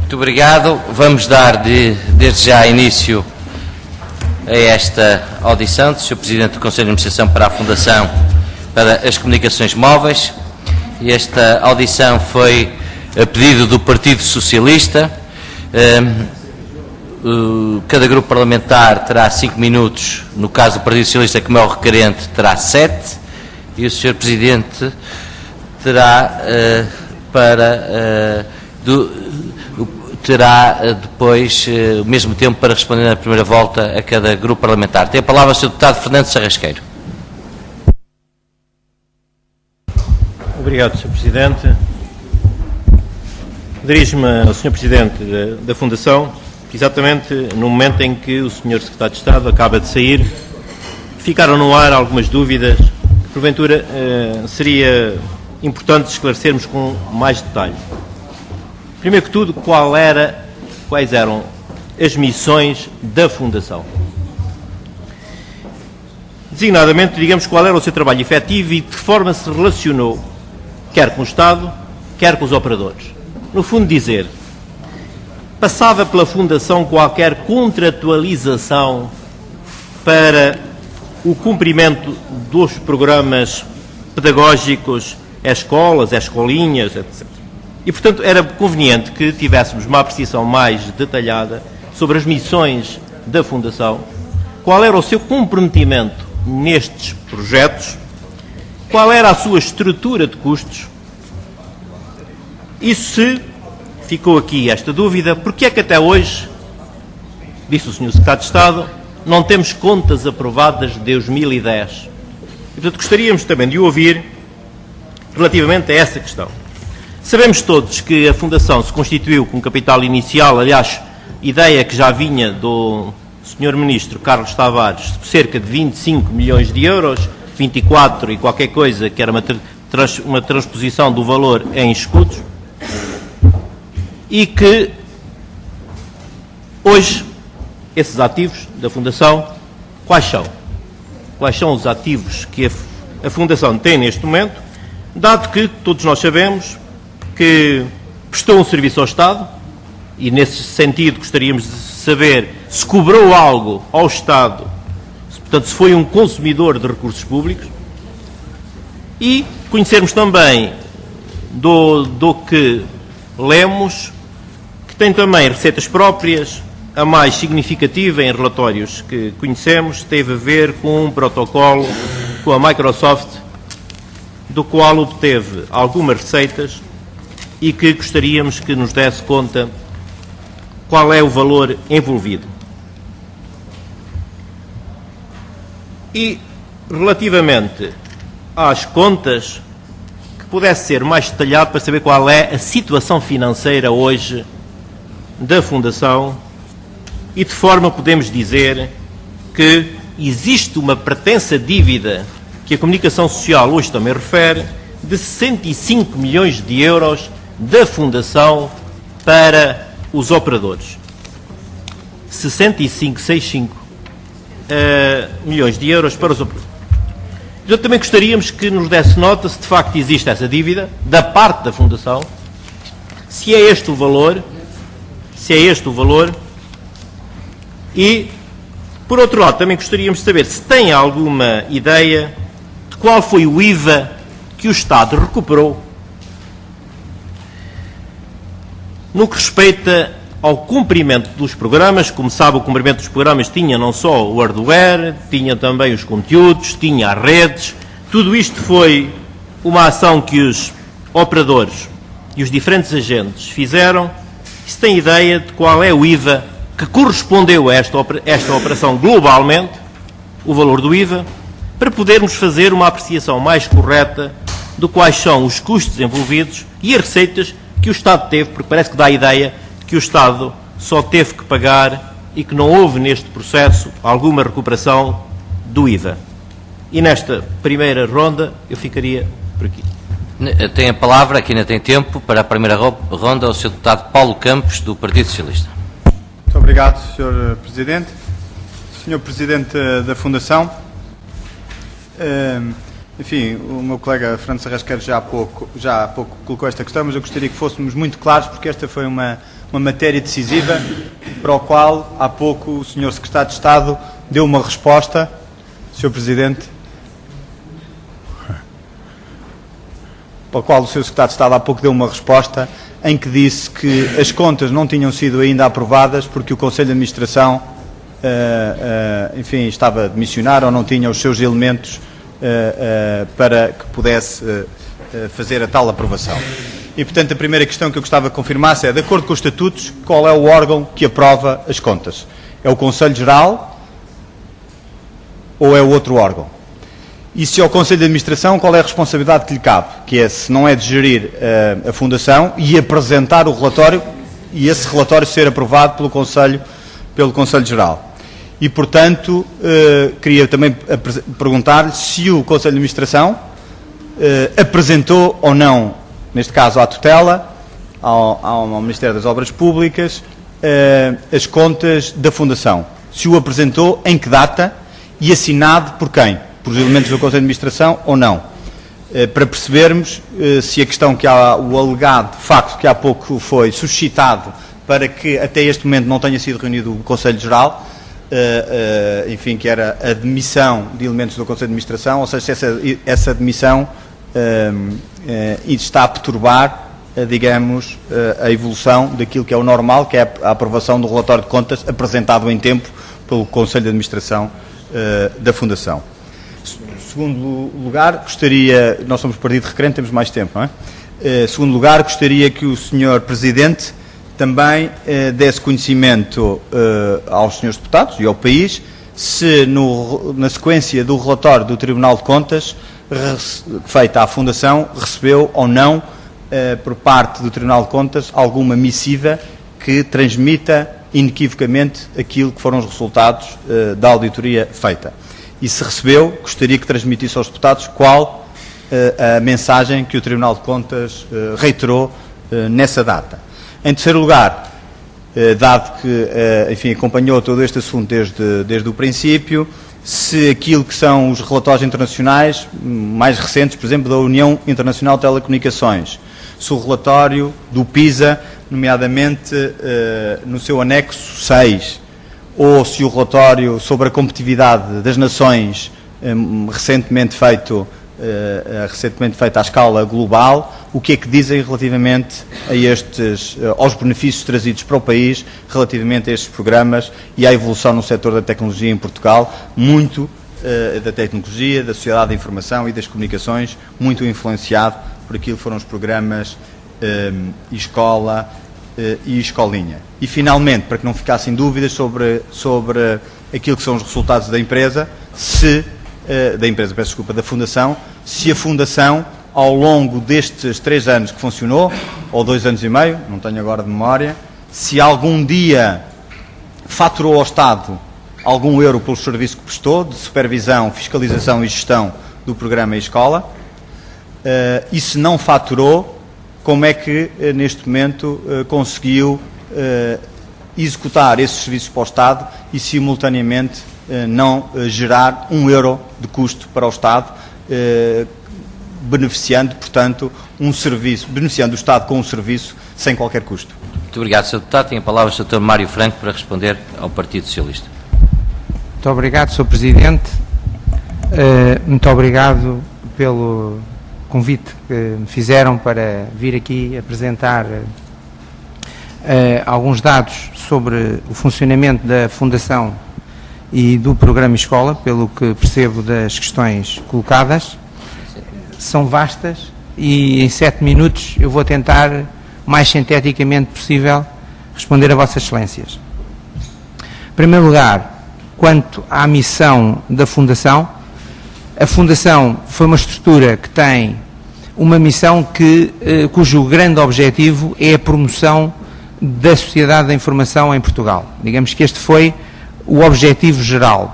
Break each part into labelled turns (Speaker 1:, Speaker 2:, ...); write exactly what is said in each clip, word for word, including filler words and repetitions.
Speaker 1: Muito obrigado. Vamos dar de, desde já início a esta audição do senhor Presidente do Conselho de Administração para a Fundação para as Comunicações Móveis. E esta audição foi a pedido do Partido Socialista. Cada grupo parlamentar terá cinco minutos, no caso do Partido Socialista, como é o requerente, terá sete, e o senhor Presidente terá uh, para uh, do, terá uh, depois uh, o mesmo tempo para responder na primeira volta a cada grupo parlamentar. Tem a palavra o senhor Deputado Fernando Sarrasqueiro.
Speaker 2: Obrigado, senhor Presidente. Dirijo-me ao senhor Presidente da, da Fundação, exatamente no momento em que o senhor Secretário de Estado acaba de sair. Ficaram no ar algumas dúvidas que, porventura, eh, seria importante esclarecermos com mais detalhe. Primeiro que tudo, qual era, quais eram as missões da Fundação? Designadamente, digamos, qual era o seu trabalho efetivo e de que forma se relacionou, quer com o Estado, quer com os operadores. No fundo, dizer, passava pela Fundação qualquer contratualização para o cumprimento dos programas pedagógicos, as escolas, as escolinhas, etcétera. E, portanto, era conveniente que tivéssemos uma apreciação mais detalhada sobre as missões da Fundação, qual era o seu comprometimento nestes projetos, qual era a sua estrutura de custos, e se ficou aqui esta dúvida, porque é que até hoje, disse o senhor Secretário de Estado, não temos contas aprovadas de dois mil e dez. E, portanto, gostaríamos também de ouvir relativamente a essa questão. Sabemos todos que a Fundação se constituiu com capital inicial, aliás, ideia que já vinha do senhor Ministro Carlos Tavares, cerca de vinte e cinco milhões de euros, vinte e quatro e qualquer coisa, que era uma, trans, uma transposição do valor em escudos, e que hoje esses ativos da Fundação, quais são? Quais são os ativos que a, a Fundação tem neste momento, dado que todos nós sabemos que prestou um serviço ao Estado, e nesse sentido gostaríamos de saber se cobrou algo ao Estado, se, portanto, se foi um consumidor de recursos públicos, e conhecermos também do, do que lemos, que tem também receitas próprias. A mais significativa em relatórios que conhecemos teve a ver com um protocolo com a Microsoft, do qual obteve algumas receitas e que gostaríamos que nos desse conta qual é o valor envolvido. E, relativamente às contas, que pudesse ser mais detalhado para saber qual é a situação financeira hoje da Fundação e de forma podemos dizer que existe uma pretensa dívida que a Comunicação Social hoje também refere de sessenta e cinco milhões de euros da Fundação para os operadores. sessenta e cinco, sessenta e cinco uh, milhões de euros para os operadores. Eu também gostaríamos que nos desse nota se de facto existe essa dívida da parte da Fundação, se é este o valor, se é este o valor, e, por outro lado, também gostaríamos de saber se tem alguma ideia de qual foi o I V A que o Estado recuperou no que respeita ao cumprimento dos programas. Como sabe, o cumprimento dos programas tinha não só o hardware, tinha também os conteúdos, tinha as redes. Tudo isto foi uma ação que os operadores e os diferentes agentes fizeram. Se tem ideia de qual é o I V A que correspondeu a esta, esta operação globalmente, o valor do I V A, para podermos fazer uma apreciação mais correta de quais são os custos envolvidos e as receitas que o Estado teve, porque parece que dá a ideia que o Estado só teve que pagar e que não houve neste processo alguma recuperação do I V A. E nesta primeira ronda eu ficaria por aqui.
Speaker 1: Tem a palavra, aqui ainda tem tempo, para a primeira ronda, o senhor Deputado Paulo Campos, do Partido Socialista.
Speaker 3: Muito obrigado, senhor Presidente. senhor Presidente da Fundação, enfim, o meu colega Fernando Sarrasqueiro já há pouco, já há pouco colocou esta questão, mas eu gostaria que fôssemos muito claros, porque esta foi uma, uma matéria decisiva para o qual há pouco o senhor Secretário de Estado deu uma resposta, senhor Presidente, para o qual o senhor Secretário de Estado há pouco deu uma resposta em que disse que as contas não tinham sido ainda aprovadas porque o Conselho de Administração, uh, uh, enfim, estava a demissionar ou não tinha os seus elementos uh, uh, para que pudesse uh, uh, fazer a tal aprovação. E, portanto, a primeira questão que eu gostava que confirmasse é, de acordo com os estatutos, qual é o órgão que aprova as contas? É o Conselho Geral ou é o outro órgão? E se ao Conselho de Administração, qual é a responsabilidade que lhe cabe? Que é, se não é de gerir uh, a Fundação e apresentar o relatório e esse relatório ser aprovado pelo Conselho, pelo Conselho Geral. E, portanto, uh, queria também perguntar-lhe se o Conselho de Administração uh, apresentou ou não, neste caso à tutela, ao, ao Ministério das Obras Públicas, uh, as contas da Fundação. Se o apresentou, em que data e assinado por quem? Por os elementos do Conselho de Administração ou não, para percebermos se a questão que há, o alegado facto que há pouco foi suscitado para que até este momento não tenha sido reunido o Conselho Geral, enfim, que era a demissão de elementos do Conselho de Administração, ou seja, se essa, essa demissão está a perturbar, digamos, a evolução daquilo que é o normal, que é a aprovação do relatório de contas apresentado em tempo pelo Conselho de Administração da Fundação. Segundo lugar, gostaria, nós somos partido requerente, temos mais tempo, não é? Eh, segundo lugar, gostaria que o senhor Presidente também eh, desse conhecimento eh, aos senhores deputados e ao país, se no, na sequência do relatório do Tribunal de Contas, feita à Fundação, recebeu ou não, eh, por parte do Tribunal de Contas, alguma missiva que transmita inequivocamente aquilo que foram os resultados eh, da auditoria feita. E se recebeu, gostaria que transmitisse aos deputados qual uh, a mensagem que o Tribunal de Contas uh, reiterou uh, nessa data. Em terceiro lugar, uh, dado que, uh, enfim, acompanhou todo este assunto desde, desde o princípio, se aquilo que são os relatórios internacionais mais recentes, por exemplo, da União Internacional de Telecomunicações, se o relatório do PISA, nomeadamente uh, no seu anexo seis, ou se o relatório sobre a competitividade das nações um, recentemente feito, uh, recentemente feito à escala global, o que é que dizem relativamente a estes, uh, aos benefícios trazidos para o país, relativamente a estes programas e à evolução no setor da tecnologia em Portugal, muito uh, da tecnologia, da sociedade da informação e das comunicações, muito influenciado por aquilo que foram os programas um, escola uh, e escolinha. E, finalmente, para que não ficassem dúvidas sobre, sobre aquilo que são os resultados da empresa, se, uh, da empresa, peço desculpa, da Fundação, se a Fundação, ao longo destes três anos que funcionou, ou dois anos e meio, não tenho agora de memória, se algum dia faturou ao Estado algum euro pelo serviço que prestou, de supervisão, fiscalização e gestão do programa Escola, uh, e se não faturou, como é que, uh, neste momento, uh, conseguiu Uh, executar esses serviços para o Estado e, simultaneamente, uh, não uh, gerar um euro de custo para o Estado, uh, beneficiando, portanto, um serviço, beneficiando o Estado com um serviço sem qualquer custo.
Speaker 1: Muito obrigado, senhor Deputado. Tem a palavra o senhor Mário Franco para responder ao Partido Socialista.
Speaker 4: Muito obrigado, senhor Presidente. Uh, muito obrigado pelo convite que me fizeram para vir aqui apresentar Uh, alguns dados sobre o funcionamento da Fundação e do programa Escola, pelo que percebo das questões colocadas. São vastas e em sete minutos eu vou tentar, mais sinteticamente possível, responder a Vossas Excelências. Em primeiro lugar, quanto à missão da Fundação, a Fundação foi uma estrutura que tem uma missão que, uh, cujo grande objetivo é a promoção da sociedade da informação em Portugal. Digamos que este foi o objetivo geral.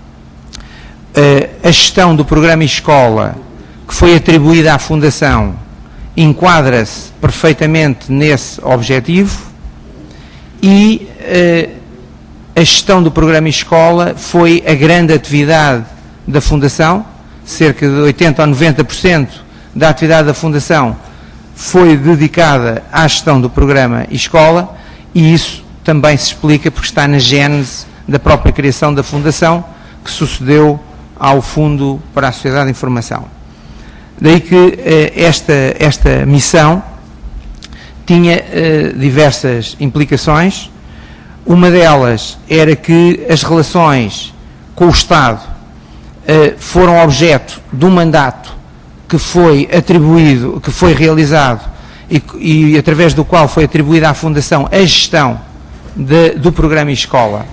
Speaker 4: Uh, a gestão do programa Escola, que foi atribuída à Fundação, enquadra-se perfeitamente nesse objetivo e uh, a gestão do programa Escola foi a grande atividade da Fundação, cerca de oitenta ou noventa por cento da atividade da Fundação foi dedicada à gestão do programa Escola e isso também se explica porque está na gênese da própria criação da Fundação, que sucedeu ao Fundo para a Sociedade de Informação. Daí que eh, esta, esta missão tinha eh, diversas implicações. Uma delas era que as relações com o Estado eh, foram objeto de um mandato que foi atribuído, que foi realizado e, e através do qual foi atribuída à Fundação a gestão de, do programa Escola,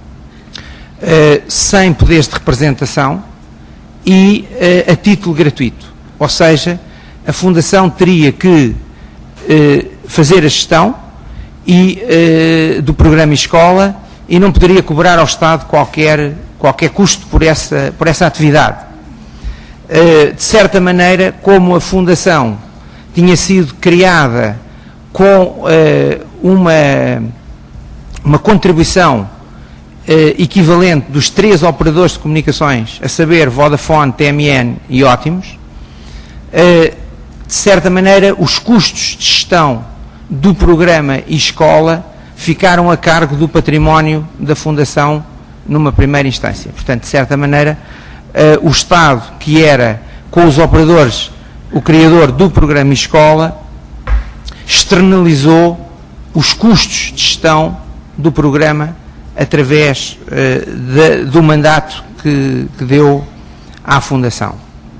Speaker 4: eh, sem poderes de representação e eh, a título gratuito. Ou seja, a Fundação teria que eh, fazer a gestão e, eh, do programa Escola e não poderia cobrar ao Estado qualquer, qualquer custo por essa, por essa atividade. Eh, de certa maneira, como a Fundação tinha sido criada com eh, uma, uma contribuição eh, equivalente dos três operadores de comunicações, a saber, Vodafone, T M N e Ótimos, eh, de certa maneira, os custos de gestão do programa e escola ficaram a cargo do património da Fundação numa primeira instância. Portanto, de certa maneira, eh, o Estado, que era, com os operadores, o criador do programa Escola, externalizou os custos de gestão do programa através eh, de, do mandato que, que deu à Fundação.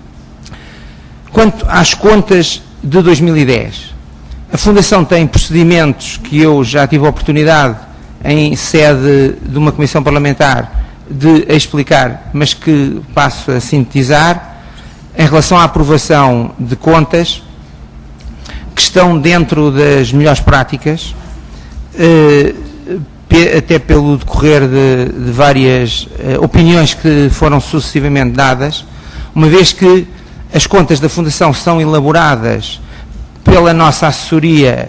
Speaker 4: Quanto às contas de dois mil e dez, a Fundação tem procedimentos que eu já tive a oportunidade, em sede de uma comissão parlamentar, de explicar, mas que passo a sintetizar, em relação à aprovação de contas, que estão dentro das melhores práticas, eh, até pelo decorrer de, de várias eh, opiniões que foram sucessivamente dadas, uma vez que as contas da Fundação são elaboradas pela nossa assessoria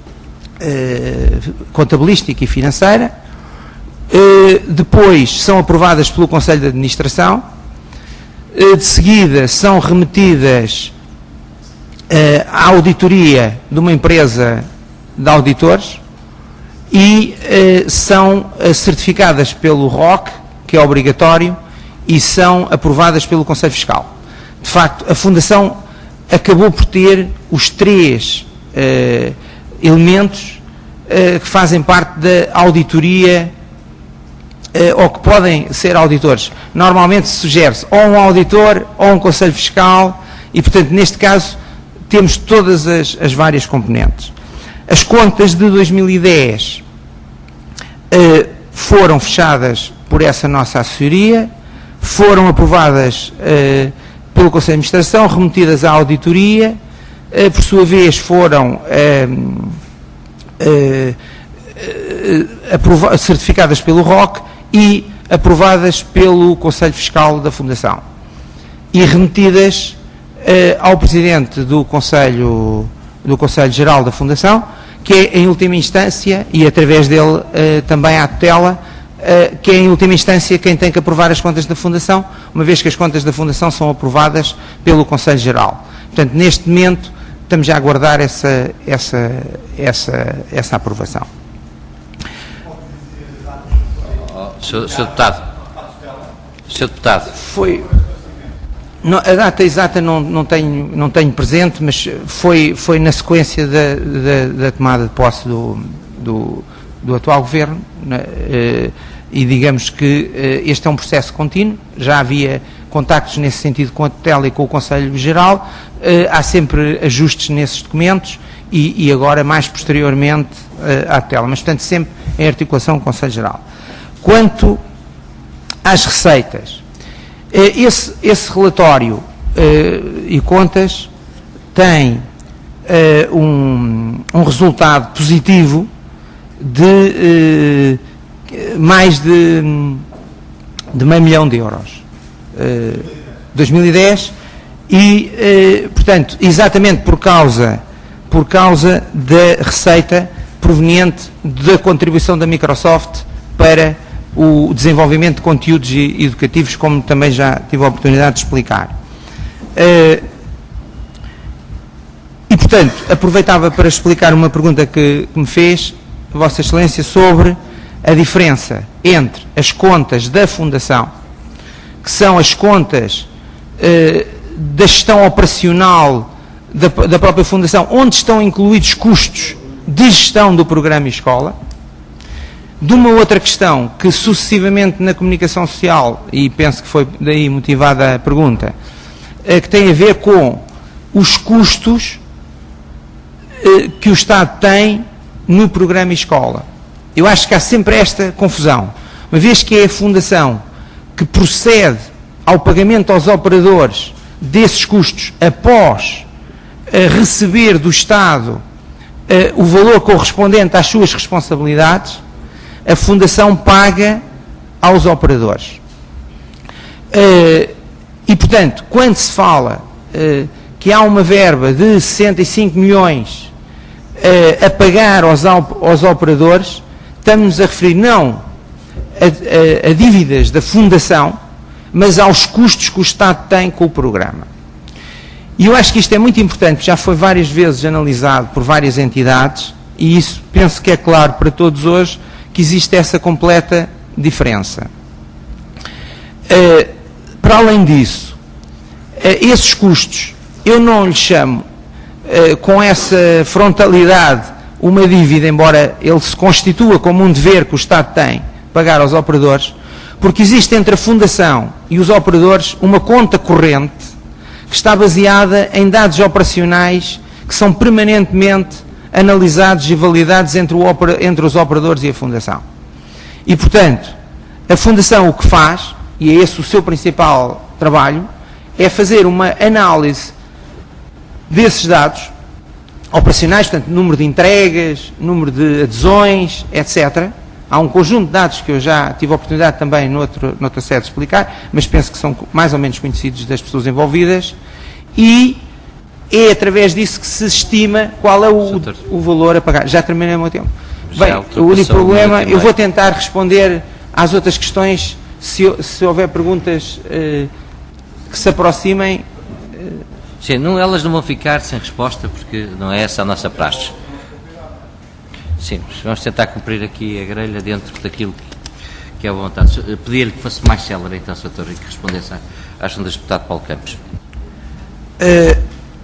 Speaker 4: eh, contabilística e financeira, eh, depois são aprovadas pelo Conselho de Administração, eh, de seguida são remetidas eh, à auditoria de uma empresa de auditores e eh, são eh, certificadas pelo R O C, que é obrigatório, e são aprovadas pelo Conselho Fiscal. De facto, a Fundação acabou por ter os três eh, elementos eh, que fazem parte da auditoria eh, ou que podem ser auditores. Normalmente se sugere-se ou um auditor ou um Conselho Fiscal e, portanto, neste caso, temos todas as, as várias componentes. As contas de dois mil e dez eh, foram fechadas por essa nossa assessoria, foram aprovadas eh, pelo Conselho de Administração, remetidas à auditoria, eh, por sua vez foram eh, eh, eh, certificadas pelo R O C e aprovadas pelo Conselho Fiscal da Fundação e remetidas eh, ao Presidente do Conselho, do Conselho Geral da Fundação, que é em última instância, e através dele eh, também à tutela, eh, que é em última instância quem tem que aprovar as contas da Fundação, uma vez que as contas da Fundação são aprovadas pelo Conselho Geral. Portanto, neste momento, estamos a aguardar essa, essa, essa, essa aprovação.
Speaker 1: Senhor Deputado, Senhor Deputado.
Speaker 4: Foi... Não, a data exata não, não, tenho, não tenho presente, mas foi, foi na sequência da, da, da tomada de posse do, do, do atual Governo, né, eh, e digamos que eh, este é um processo contínuo, já havia contactos nesse sentido com a tutela e com o Conselho Geral, eh, há sempre ajustes nesses documentos e, e agora mais posteriormente eh, à tutela, mas portanto sempre em articulação com o Conselho Geral. Quanto às receitas, Esse, esse relatório uh, e contas tem uh, um, um resultado positivo de uh, mais de, de meio milhão de euros. Uh, dois mil e dez e, uh, portanto, exatamente por causa, por causa da receita proveniente da contribuição da Microsoft para o desenvolvimento de conteúdos educativos, como também já tive a oportunidade de explicar. Uh, e, portanto, aproveitava para explicar uma pergunta que, que me fez, Vossa Excelência sobre a diferença entre as contas da Fundação, que são as contas eh, da gestão operacional da, da própria Fundação, onde estão incluídos custos de gestão do programa Escola, de uma outra questão que sucessivamente na comunicação social, e penso que foi daí motivada a pergunta, eh, que tem a ver com os custos eh, que o Estado tem no programa Escola. Eu acho que há sempre esta confusão, uma vez que é a Fundação que procede ao pagamento aos operadores desses custos após uh, receber do Estado uh, o valor correspondente às suas responsabilidades, a Fundação paga aos operadores. Uh, e, portanto, quando se fala uh, que há uma verba de sessenta e cinco milhões uh, a pagar aos, aos operadores, estamos a referir não a, a, a dívidas da Fundação, mas aos custos que o Estado tem com o programa. E eu acho que isto é muito importante, já foi várias vezes analisado por várias entidades, e isso penso que é claro para todos hoje, que existe essa completa diferença. Uh, para além disso, uh, esses custos, eu não lhes chamo uh, com essa frontalidade uma dívida, embora ele se constitua como um dever que o Estado tem pagar aos operadores, porque existe entre a Fundação e os operadores uma conta corrente que está baseada em dados operacionais que são permanentemente analisados e validados entre, o, entre os operadores e a Fundação. E, portanto, a Fundação o que faz, e é esse o seu principal trabalho, é fazer uma análise desses dados operacionais, portanto, número de entregas, número de adesões, etcétera. Há um conjunto de dados que eu já tive a oportunidade também noutro, noutra sede de explicar, mas penso que são mais ou menos conhecidos das pessoas envolvidas, e é através disso que se estima qual é o, o valor a pagar. Já terminei o meu tempo. Bem, o único problema, eu vou tentar responder às outras questões, se, se houver perguntas eh, que se aproximem. Eh,
Speaker 1: Sim, não, elas não vão ficar sem resposta, porque não é essa a nossa praxe. Sim, vamos tentar cumprir aqui a grelha dentro daquilo que é a vontade. Pedia-lhe que fosse mais célere, então, Sr Doutor, e que respondesse à questão do deputado Paulo Campos.
Speaker 4: Uh,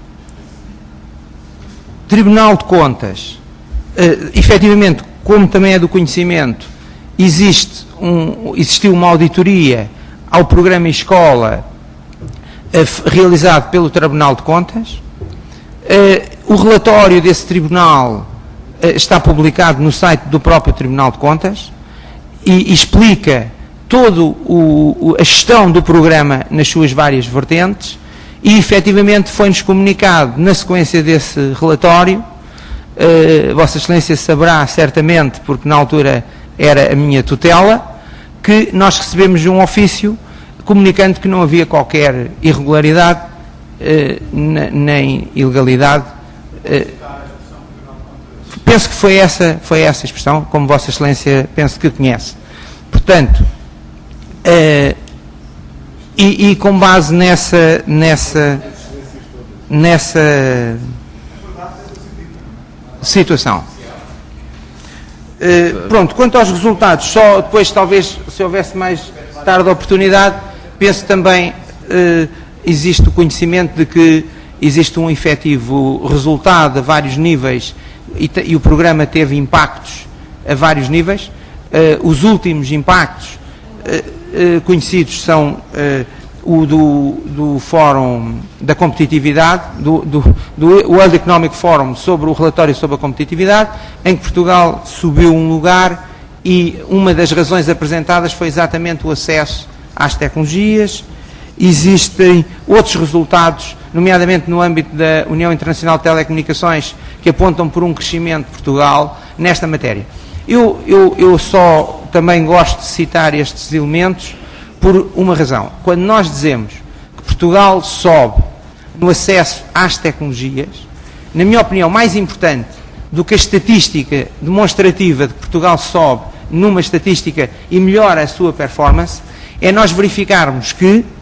Speaker 4: Tribunal de Contas, uh, efetivamente, como também é do conhecimento, existe um, existiu uma auditoria ao programa Escola realizado pelo Tribunal de Contas. Uh, o relatório desse tribunal uh, está publicado no site do próprio Tribunal de Contas e, e explica toda a gestão do programa nas suas várias vertentes, e efetivamente foi-nos comunicado na sequência desse relatório, uh, Vossa Excelência saberá certamente, porque na altura era a minha tutela, que nós recebemos um ofício comunicando que não havia qualquer irregularidade, eh, nem ilegalidade. Eh, penso que foi essa, foi essa a expressão, como Vossa Excelência penso que conhece. Portanto, eh, e, e com base nessa, nessa, nessa situação. Eh, pronto, quanto aos resultados, só depois talvez, se houvesse mais tarde a oportunidade, penso também, eh, existe o conhecimento de que existe um efetivo resultado a vários níveis e, e o programa teve impactos a vários níveis. Eh, os últimos impactos eh, eh, conhecidos são eh, o do, do Fórum da Competitividade, do, do, do World Economic Forum, sobre o relatório sobre a competitividade, em que Portugal subiu um lugar, e uma das razões apresentadas foi exatamente o acesso às tecnologias. Existem outros resultados, nomeadamente no âmbito da União Internacional de Telecomunicações, que apontam por um crescimento de Portugal nesta matéria. Eu, eu, eu só também gosto de citar estes elementos por uma razão. Quando nós dizemos que Portugal sobe no acesso às tecnologias, na minha opinião, mais importante do que a estatística demonstrativa de que Portugal sobe numa estatística e melhora a sua performance, é nós verificarmos que uh,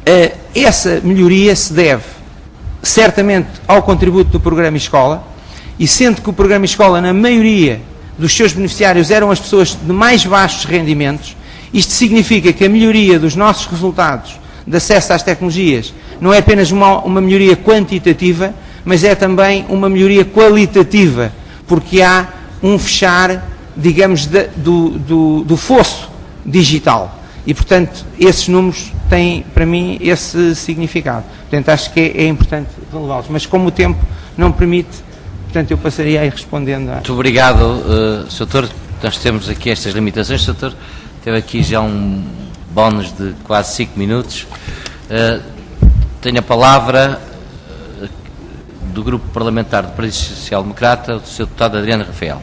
Speaker 4: essa melhoria se deve certamente ao contributo do programa Escola, e sendo que o programa Escola, na maioria dos seus beneficiários, eram as pessoas de mais baixos rendimentos, isto significa que a melhoria dos nossos resultados de acesso às tecnologias não é apenas uma, uma melhoria quantitativa, mas é também uma melhoria qualitativa, porque há um fechar, digamos, de, do, do, do fosso digital. E, portanto, esses números têm, para mim, esse significado. Portanto, acho que é, é importante relevá-los. Mas, como o tempo não permite, portanto, eu passaria aí respondendo. A...
Speaker 1: Muito obrigado, uh, senhor Doutor. Nós temos aqui estas limitações. senhor Doutor, teve aqui já um bónus de quase cinco minutos. Uh, tenho a palavra uh, do Grupo Parlamentar do Partido Social Democrata, o senhor Deputado Adriano Rafael.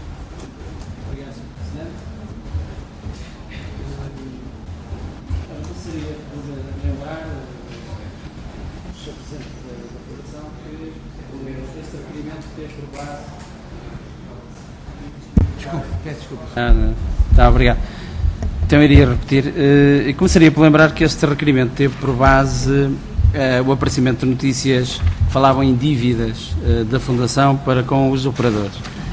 Speaker 5: Ah, tá, obrigado. Então eu iria repetir, uh, e começaria por lembrar que este requerimento teve por base uh, o aparecimento de notícias que falavam em dívidas uh, da Fundação para com os operadores.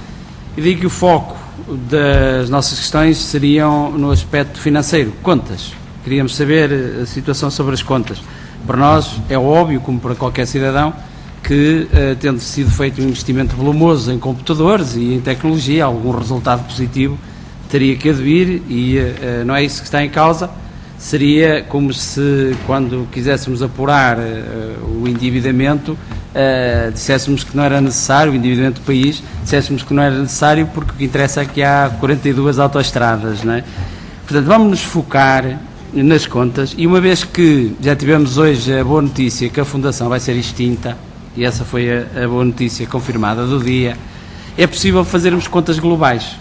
Speaker 5: E digo que o foco das nossas questões seriam no aspecto financeiro, contas. Queríamos saber a situação sobre as contas. Para nós é óbvio, como para qualquer cidadão, que, uh, tendo sido feito um investimento volumoso em computadores e em tecnologia, algum resultado positivo teria que advir e uh, não é isso que está em causa. Seria como se, quando quiséssemos apurar uh, o endividamento, uh, disséssemos que não era necessário, o endividamento do país, disséssemos que não era necessário porque o que interessa é que há quarenta e duas autoestradas, não é? Portanto, vamos nos focar nas contas e uma vez que já tivemos hoje a boa notícia que a Fundação vai ser extinta, e essa foi a, a boa notícia confirmada do dia, é possível fazermos contas globais.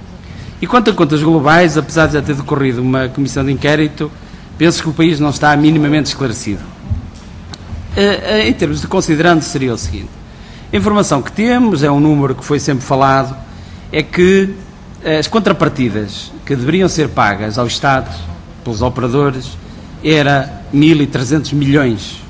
Speaker 5: E quanto a contas globais, apesar de já ter decorrido uma comissão de inquérito, penso que o país não está minimamente esclarecido. Uh, uh, em termos de considerando, seria o seguinte: a informação que temos, é um número que foi sempre falado, é que uh, as contrapartidas que deveriam ser pagas ao Estado, pelos operadores, era mil e trezentos milhões.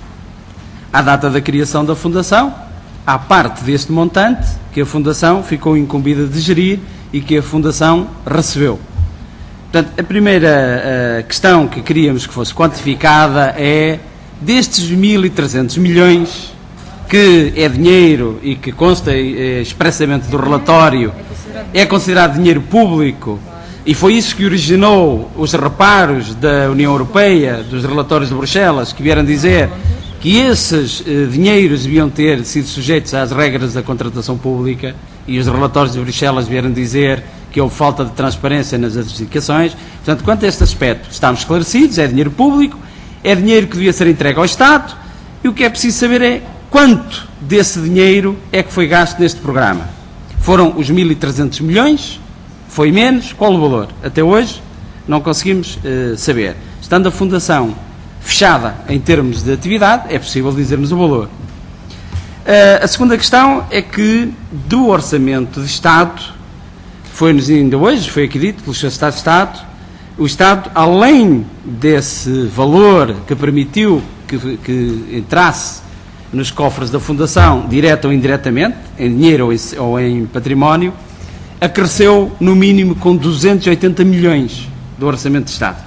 Speaker 5: À data da criação da Fundação, há parte deste montante que a Fundação ficou incumbida de gerir e que a Fundação recebeu. Portanto, a primeira uh, questão que queríamos que fosse quantificada é, destes mil e trezentos milhões, que é dinheiro e que consta uh, expressamente do relatório, é considerado dinheiro público, e foi isso que originou os reparos da União Europeia, dos relatórios de Bruxelas, que vieram dizer que esses uh, dinheiros deviam ter sido sujeitos às regras da contratação pública, e os relatórios de Bruxelas vieram dizer que houve falta de transparência nas adjudicações. Portanto, quanto a este aspecto, estamos esclarecidos, é dinheiro público, é dinheiro que devia ser entregue ao Estado, e o que é preciso saber é quanto desse dinheiro é que foi gasto neste programa. Foram os mil e trezentos milhões? Foi menos? Qual o valor? Até hoje não conseguimos uh, saber. Estando a Fundação fechada em termos de atividade, é possível dizermos o valor. Uh, a segunda questão é que, do Orçamento de Estado, foi-nos ainda hoje, foi aqui dito, pelo senhor Secretário de Estado, o Estado, além desse valor que permitiu que, que entrasse nos cofres da Fundação, direto ou indiretamente, em dinheiro ou em, ou em património, acresceu, no mínimo, com duzentos e oitenta milhões do Orçamento de Estado.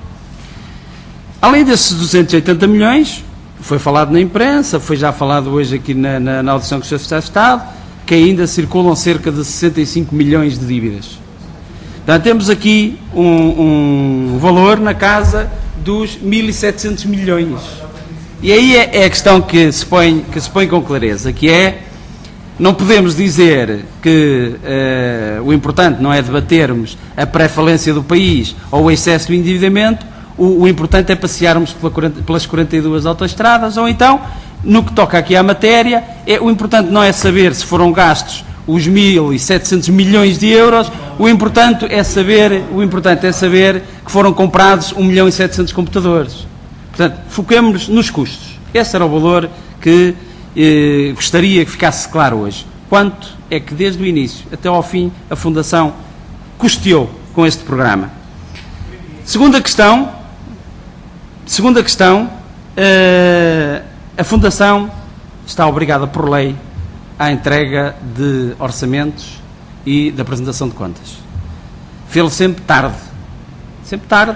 Speaker 5: Além desses duzentos e oitenta milhões, foi falado na imprensa, foi já falado hoje aqui na, na, na audição que o senhor Secretário de Estado, que ainda circulam cerca de sessenta e cinco milhões de dívidas. Portanto, temos aqui um, um valor na casa dos mil e setecentos milhões. E aí é, é a questão que se, põe, que se põe com clareza, que é, não podemos dizer que uh, o importante não é debatermos a pré-falência do país ou o excesso do endividamento. O, o importante é passearmos pela quarenta, pelas quarenta e duas autoestradas, ou então, no que toca aqui à matéria, é, o importante não é saber se foram gastos os mil e setecentos milhões de euros, o importante é saber, o importante é saber que foram comprados um milhão e setecentos computadores. Portanto, foquemos-nos nos custos. Esse era o valor que eh, gostaria que ficasse claro hoje. Quanto é que, desde o início até ao fim, a Fundação custeou com este programa? Segunda questão, segunda questão, uh, a Fundação está obrigada por lei à entrega de orçamentos e da apresentação de contas. Fê-lo sempre tarde. Sempre tarde.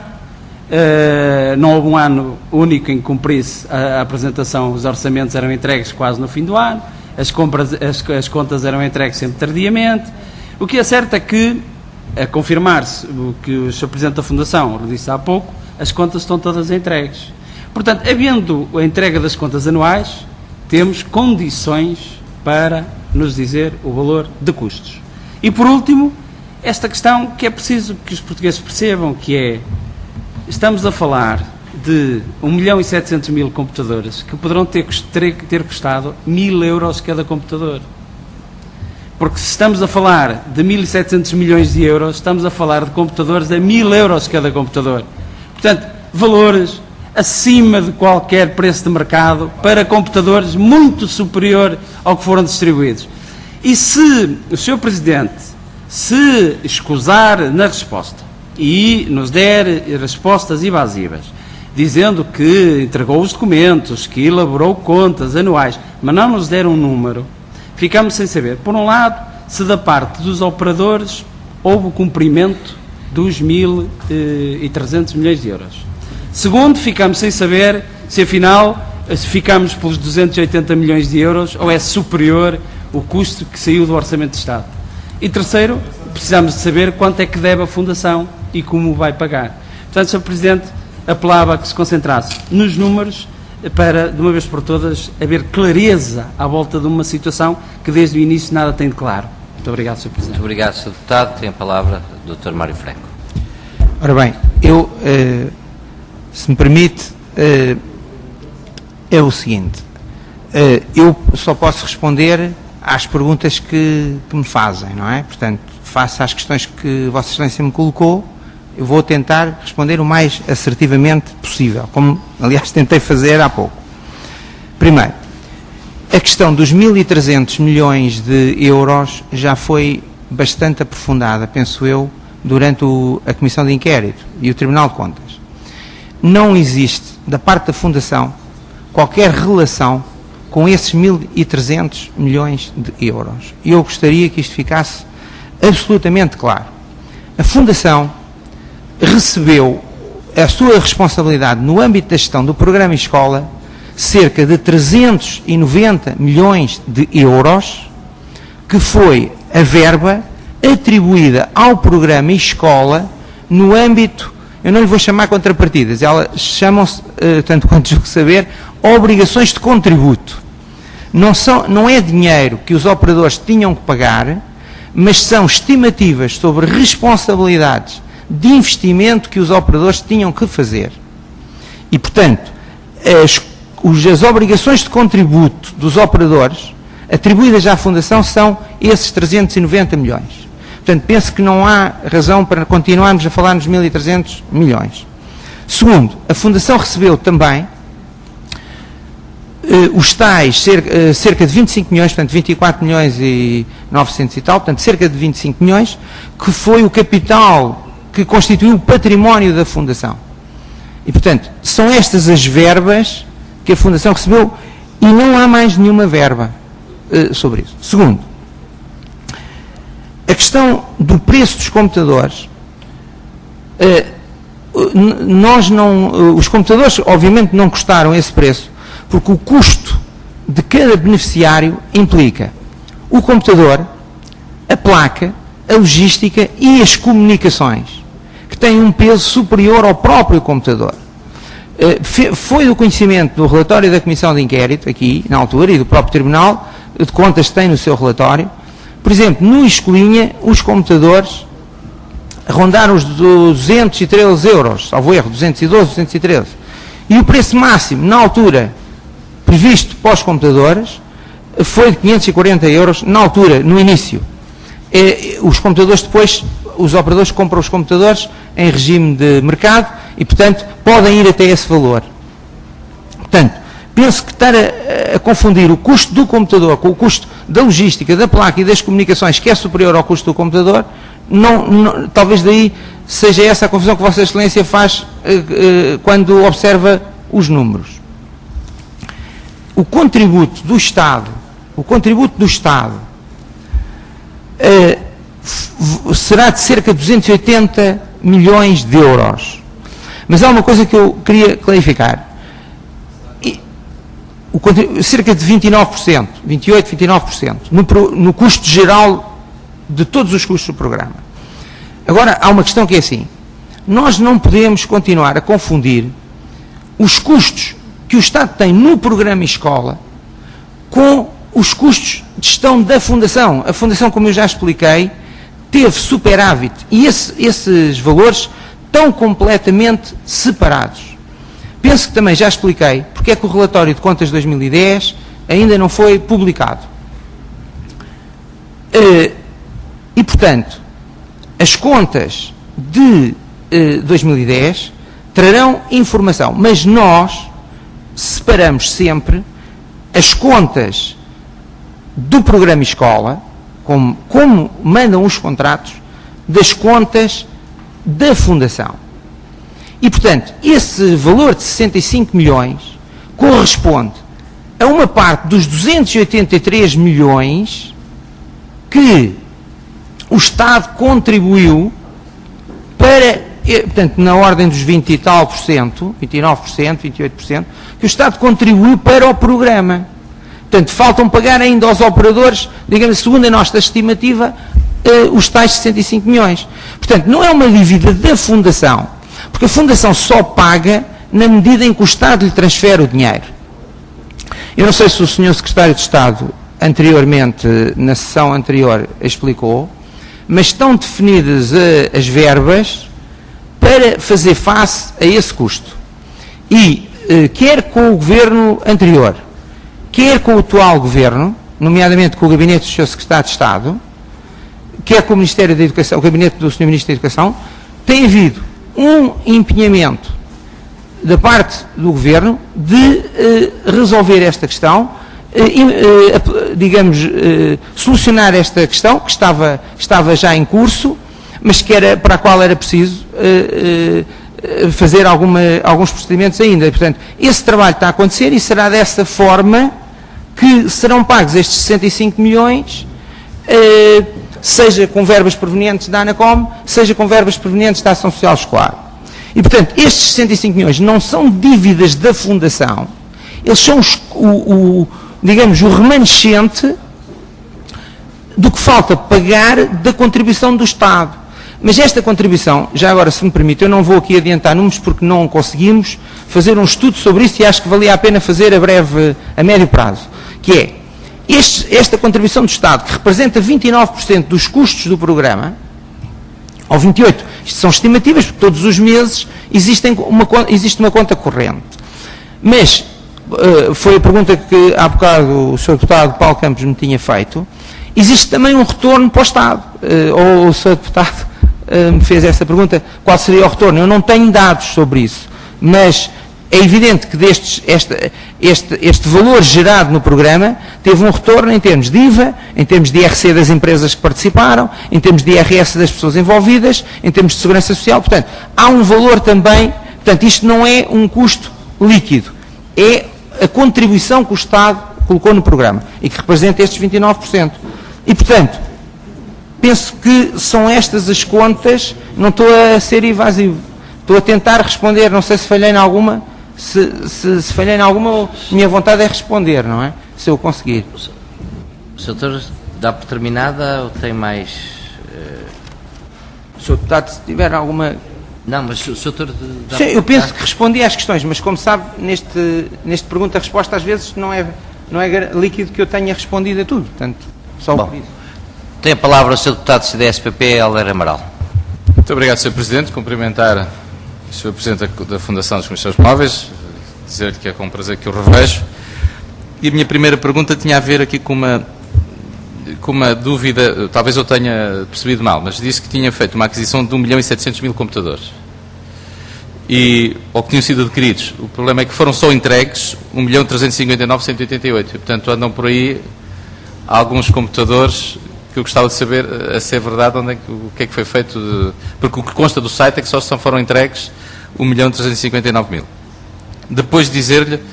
Speaker 5: Uh, não houve um ano único em que cumprisse a, a apresentação, os orçamentos eram entregues quase no fim do ano, as, compras, as, as contas eram entregues sempre tardiamente. O que é certo é que, a confirmar-se o que o senhor Presidente da Fundação disse há pouco, as contas estão todas entregues. Portanto, havendo a entrega das contas anuais, temos condições para nos dizer o valor de custos. E, por último, esta questão que é preciso que os portugueses percebam, que é, estamos a falar de um milhão e setecentos mil computadores que poderão ter, ter custado mil euros cada computador. Porque se estamos a falar de mil e setecentos milhões de euros, estamos a falar de computadores a mil euros cada computador. Portanto, valores acima de qualquer preço de mercado para computadores muito superior ao que foram distribuídos. E se o senhor Presidente se escusar na resposta e nos der respostas evasivas, dizendo que entregou os documentos, que elaborou contas anuais, mas não nos der um número, ficamos sem saber, por um lado, se da parte dos operadores houve o cumprimento dos mil e trezentos milhões de euros. Segundo, ficamos sem saber se afinal se ficamos pelos duzentos e oitenta milhões de euros ou é superior o custo que saiu do Orçamento de Estado. E terceiro, precisamos de saber quanto é que deve a Fundação e como vai pagar. Portanto, senhor Presidente, apelava a que se concentrasse nos números para, de uma vez por todas, haver clareza à volta de uma situação que desde o início nada tem de claro. Muito obrigado, senhor Presidente.
Speaker 1: Muito obrigado, senhor Deputado. Tem a palavra o doutor Mário Franco.
Speaker 4: Ora bem, eu, eh, se me permite, eh, é o seguinte, eh, eu só posso responder às perguntas que, que me fazem, não é? Portanto, face às questões que Vossa Excelência me colocou, eu vou tentar responder o mais assertivamente possível, como, aliás, tentei fazer há pouco. Primeiro, a questão dos mil e trezentos milhões de euros já foi bastante aprofundada, penso eu, durante o, a Comissão de Inquérito e o Tribunal de Contas. Não existe, da parte da Fundação, qualquer relação com esses mil e trezentos milhões de euros. E eu gostaria que isto ficasse absolutamente claro. A Fundação recebeu a sua responsabilidade no âmbito da gestão do programa Escola cerca de trezentos e noventa milhões de euros, que foi a verba atribuída ao programa Escola no âmbito, eu não lhe vou chamar contrapartidas, elas chamam-se, tanto quanto julgo saber, obrigações de contributo. Não, são, não é dinheiro que os operadores tinham que pagar, mas são estimativas sobre responsabilidades de investimento que os operadores tinham que fazer. E, portanto, as, as obrigações de contributo dos operadores atribuídas à Fundação são esses trezentos e noventa milhões. Portanto, penso que não há razão para continuarmos a falar nos mil e trezentos milhões. Segundo, a Fundação recebeu também Uh, os tais cerca, uh, cerca de vinte e cinco milhões, portanto vinte e quatro milhões e novecentos e tal, portanto cerca de vinte e cinco milhões, que foi o capital que constituiu o património da Fundação. E, portanto, são estas as verbas que a Fundação recebeu e não há mais nenhuma verba uh, sobre isso. Segundo, a questão do preço dos computadores, uh, nós não, uh, os computadores obviamente não custaram esse preço, porque o custo de cada beneficiário implica o computador, a placa, a logística e as comunicações, que têm um peso superior ao próprio computador. Foi do conhecimento do relatório da Comissão de Inquérito, aqui, na altura, e do próprio Tribunal de Contas tem no seu relatório, por exemplo, no Escolinha, os computadores rondaram os duzentos e treze euros, salvo erro, duzentos e doze, duzentos e treze. E o preço máximo, na altura, previsto para os computadores, foi de quinhentos e quarenta euros, na altura, no início. É, os computadores depois, os operadores compram os computadores em regime de mercado e, portanto, podem ir até esse valor. Portanto, penso que estar a, a confundir o custo do computador com o custo da logística, da placa e das comunicações, que é superior ao custo do computador, não, não, talvez daí seja essa a confusão que Vossa Excelência faz uh, uh, quando observa os números. O contributo do Estado, o contributo do Estado uh, será de cerca de duzentos e oitenta milhões de euros. Mas há uma coisa que eu queria clarificar. E, o, cerca de vinte e nove por cento, vinte e oito, vinte e nove por cento, no, no custo geral de todos os custos do programa. Agora, há uma questão que é assim. Nós não podemos continuar a confundir os custos que o Estado tem no programa escola com os custos de gestão da Fundação. A Fundação, como eu já expliquei, teve superávit e esse, esses valores estão completamente separados. Penso que também já expliquei porque é que o relatório de contas de dois mil e dez ainda não foi publicado. E, portanto, as contas de dois mil e dez trarão informação, mas nós separamos sempre as contas do programa escola, como, como mandam os contratos, das contas da Fundação. E, portanto, esse valor de sessenta e cinco milhões corresponde a uma parte dos duzentos e oitenta e três milhões que o Estado contribuiu para, portanto, na ordem dos vinte e tal por cento, vinte e nove por cento, vinte e oito por cento, que o Estado contribuiu para o programa. Portanto, faltam pagar ainda aos operadores, digamos, segundo a nossa estimativa, uh, os tais sessenta e cinco milhões. Portanto, não é uma dívida da Fundação, porque a Fundação só paga na medida em que o Estado lhe transfere o dinheiro. Eu não sei se o senhor Secretário de Estado, anteriormente, na sessão anterior, explicou, mas estão definidas uh, as verbas para fazer face a esse custo. E, uh, quer com o Governo anterior, quer com o atual Governo, nomeadamente com o Gabinete do senhor Secretário de Estado, quer com o Ministério da Educação, o Gabinete do senhor Ministro da Educação, tem havido um empenhamento da parte do Governo de uh, resolver esta questão, uh, uh, digamos, uh, solucionar esta questão, que estava, estava já em curso, mas que era, para a qual era preciso uh, uh, fazer alguma, alguns procedimentos ainda. E, portanto, esse trabalho está a acontecer e será dessa forma que serão pagos estes sessenta e cinco milhões, uh, seja com verbas provenientes da ANACOM, seja com verbas provenientes da Ação Social Escolar. E, portanto, estes sessenta e cinco milhões não são dívidas da Fundação, eles são, os, o, o, digamos, o remanescente do que falta pagar da contribuição do Estado. Mas esta contribuição, já agora, se me permite, eu não vou aqui adiantar números porque não conseguimos fazer um estudo sobre isso e acho que valia a pena fazer a breve, a médio prazo, que é, este, esta contribuição do Estado, que representa vinte e nove por cento dos custos do programa, ou vinte e oito por cento, isto são estimativas, porque todos os meses existem uma, existe uma conta corrente. Mas, uh, foi a pergunta que há bocado o senhor Deputado Paulo Campos me tinha feito, existe também um retorno para o Estado, uh, ou o senhor Deputado uh, me fez essa pergunta, qual seria o retorno? Eu não tenho dados sobre isso, mas é evidente que destes, este, este, este valor gerado no programa teve um retorno em termos de I V A, em termos de I R C das empresas que participaram, em termos de I R S das pessoas envolvidas, em termos de segurança social. Portanto, há um valor também, portanto, isto não é um custo líquido, é a contribuição que o Estado colocou no programa e que representa estes vinte e nove por cento. E, portanto, penso que são estas as contas, não estou a ser evasivo, estou a tentar responder, não sei se falhei em alguma. Se, se, se falhei em alguma, a minha vontade é responder, não é? Se eu conseguir.
Speaker 1: O senhor doutor dá por terminada ou tem mais... Uh...
Speaker 4: O senhor Deputado, se tiver alguma...
Speaker 1: Não, mas o senhor doutor... Dá
Speaker 4: Sim, eu penso que respondi às questões, mas como sabe, neste, neste pergunta-resposta, às vezes não é, não é líquido que eu tenha respondido a tudo, portanto, só
Speaker 1: Bom,
Speaker 4: por isso.
Speaker 1: Tem a palavra o senhor Deputado do C D S P P, Helder Amaral.
Speaker 6: Muito obrigado, senhor Presidente. Cumprimentar o senhor Presidente da Fundação dos Comissões Móveis, dizer-lhe que é com prazer que o revejo. E a minha primeira pergunta tinha a ver aqui com uma, com uma dúvida, talvez eu tenha percebido mal, mas disse que tinha feito uma aquisição de um milhão e setecentos mil computadores. E, ou que tinham sido adquiridos. O problema é que foram só entregues um milhão trezentos e cinquenta e nove mil cento e oitenta e oito. E, portanto, andam por aí alguns computadores que eu gostava de saber, a ser verdade, onde é que, o que é que foi feito, de, porque o que consta do site é que só foram entregues um milhão trezentos e cinquenta e nove mil. Depois dizer-lhe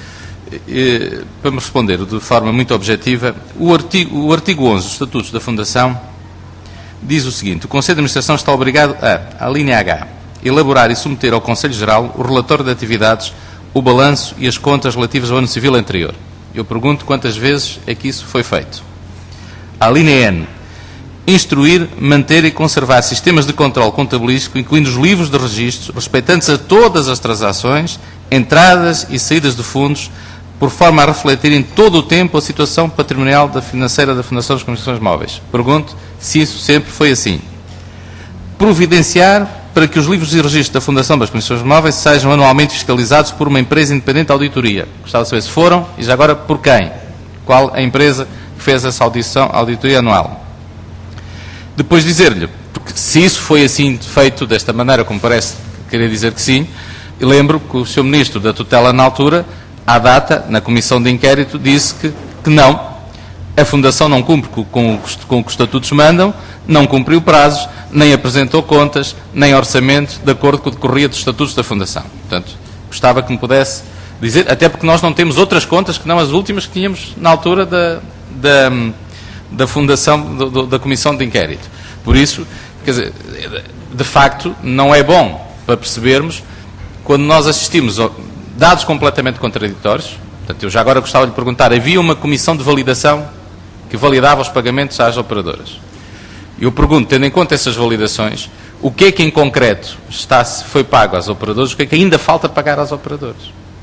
Speaker 6: eh, para me responder de forma muito objetiva, o artigo, o artigo onze dos Estatutos da Fundação diz o seguinte: o Conselho de Administração está obrigado a, a linha H, elaborar e submeter ao Conselho Geral o relatório de atividades, o balanço e as contas relativas ao ano civil anterior. Eu pergunto quantas vezes é que isso foi feito. A linha N, instruir, manter e conservar sistemas de controle contabilístico, incluindo os livros de registros, respeitantes a todas as transações, entradas e saídas de fundos, por forma a refletir em todo o tempo a situação patrimonial da financeira da Fundação das Comunicações Móveis. Pergunto se isso sempre foi assim. Providenciar para que os livros e registros da Fundação das Comunicações Móveis sejam anualmente fiscalizados por uma empresa independente de auditoria. Gostava de saber se foram e já agora por quem. Qual a empresa que fez essa audição, auditoria anual. Depois dizer-lhe, porque se isso foi assim feito desta maneira, como parece querer dizer que sim, lembro que o senhor Ministro da tutela na altura, à data, na comissão de inquérito, disse que, que não, a Fundação não cumpre com, com, com o que os estatutos mandam, não cumpriu prazos, nem apresentou contas, nem orçamento, de acordo com o que decorria dos estatutos da Fundação. Portanto, gostava que me pudesse dizer, até porque nós não temos outras contas que não as últimas que tínhamos na altura da, da, da Fundação, do, do, da comissão de inquérito. Por isso, quer dizer, de facto, não é bom para percebermos quando nós assistimos a dados completamente contraditórios. Portanto, eu já agora gostava de perguntar, havia uma comissão de validação que validava os pagamentos às operadoras. Eu pergunto, tendo em conta essas validações, o que é que em concreto está, foi pago às operadoras, o que é que ainda falta pagar às operadoras?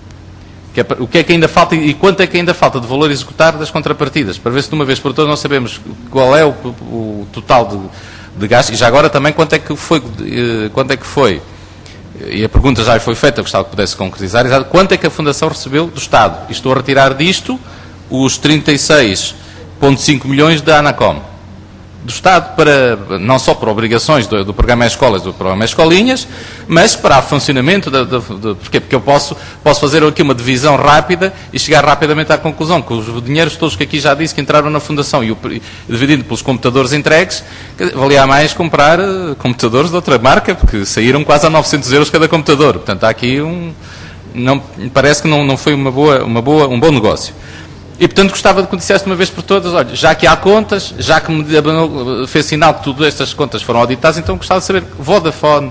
Speaker 6: O que é que ainda falta e quanto é que ainda falta de valor executar das contrapartidas? Para ver se de uma vez por todas nós sabemos qual é o, o total de, de gastos e já agora também quanto é que foi, quanto é que foi, e a pergunta já foi feita, gostava que pudesse concretizar, quanto é que a Fundação recebeu do Estado? E estou a retirar disto os trinta e seis vírgula cinco milhões da ANACOM. Do Estado, para, não só para obrigações do, do programa Escolas, do programa Escolinhas, mas para o funcionamento, de, de, de, porque, porque eu posso, posso fazer aqui uma divisão rápida e chegar rapidamente à conclusão que os dinheiros todos que aqui já disse que entraram na Fundação e, o, e dividindo pelos computadores entregues, valia mais comprar uh, computadores de outra marca, porque saíram quase a novecentos euros cada computador. Portanto, há aqui um... Não, parece que não, não foi uma boa, uma boa, um bom negócio. E, portanto, gostava de que me dissesse de uma vez por todas, olha, já que há contas, já que me fez sinal que todas estas contas foram auditadas, então gostava de saber, Vodafone,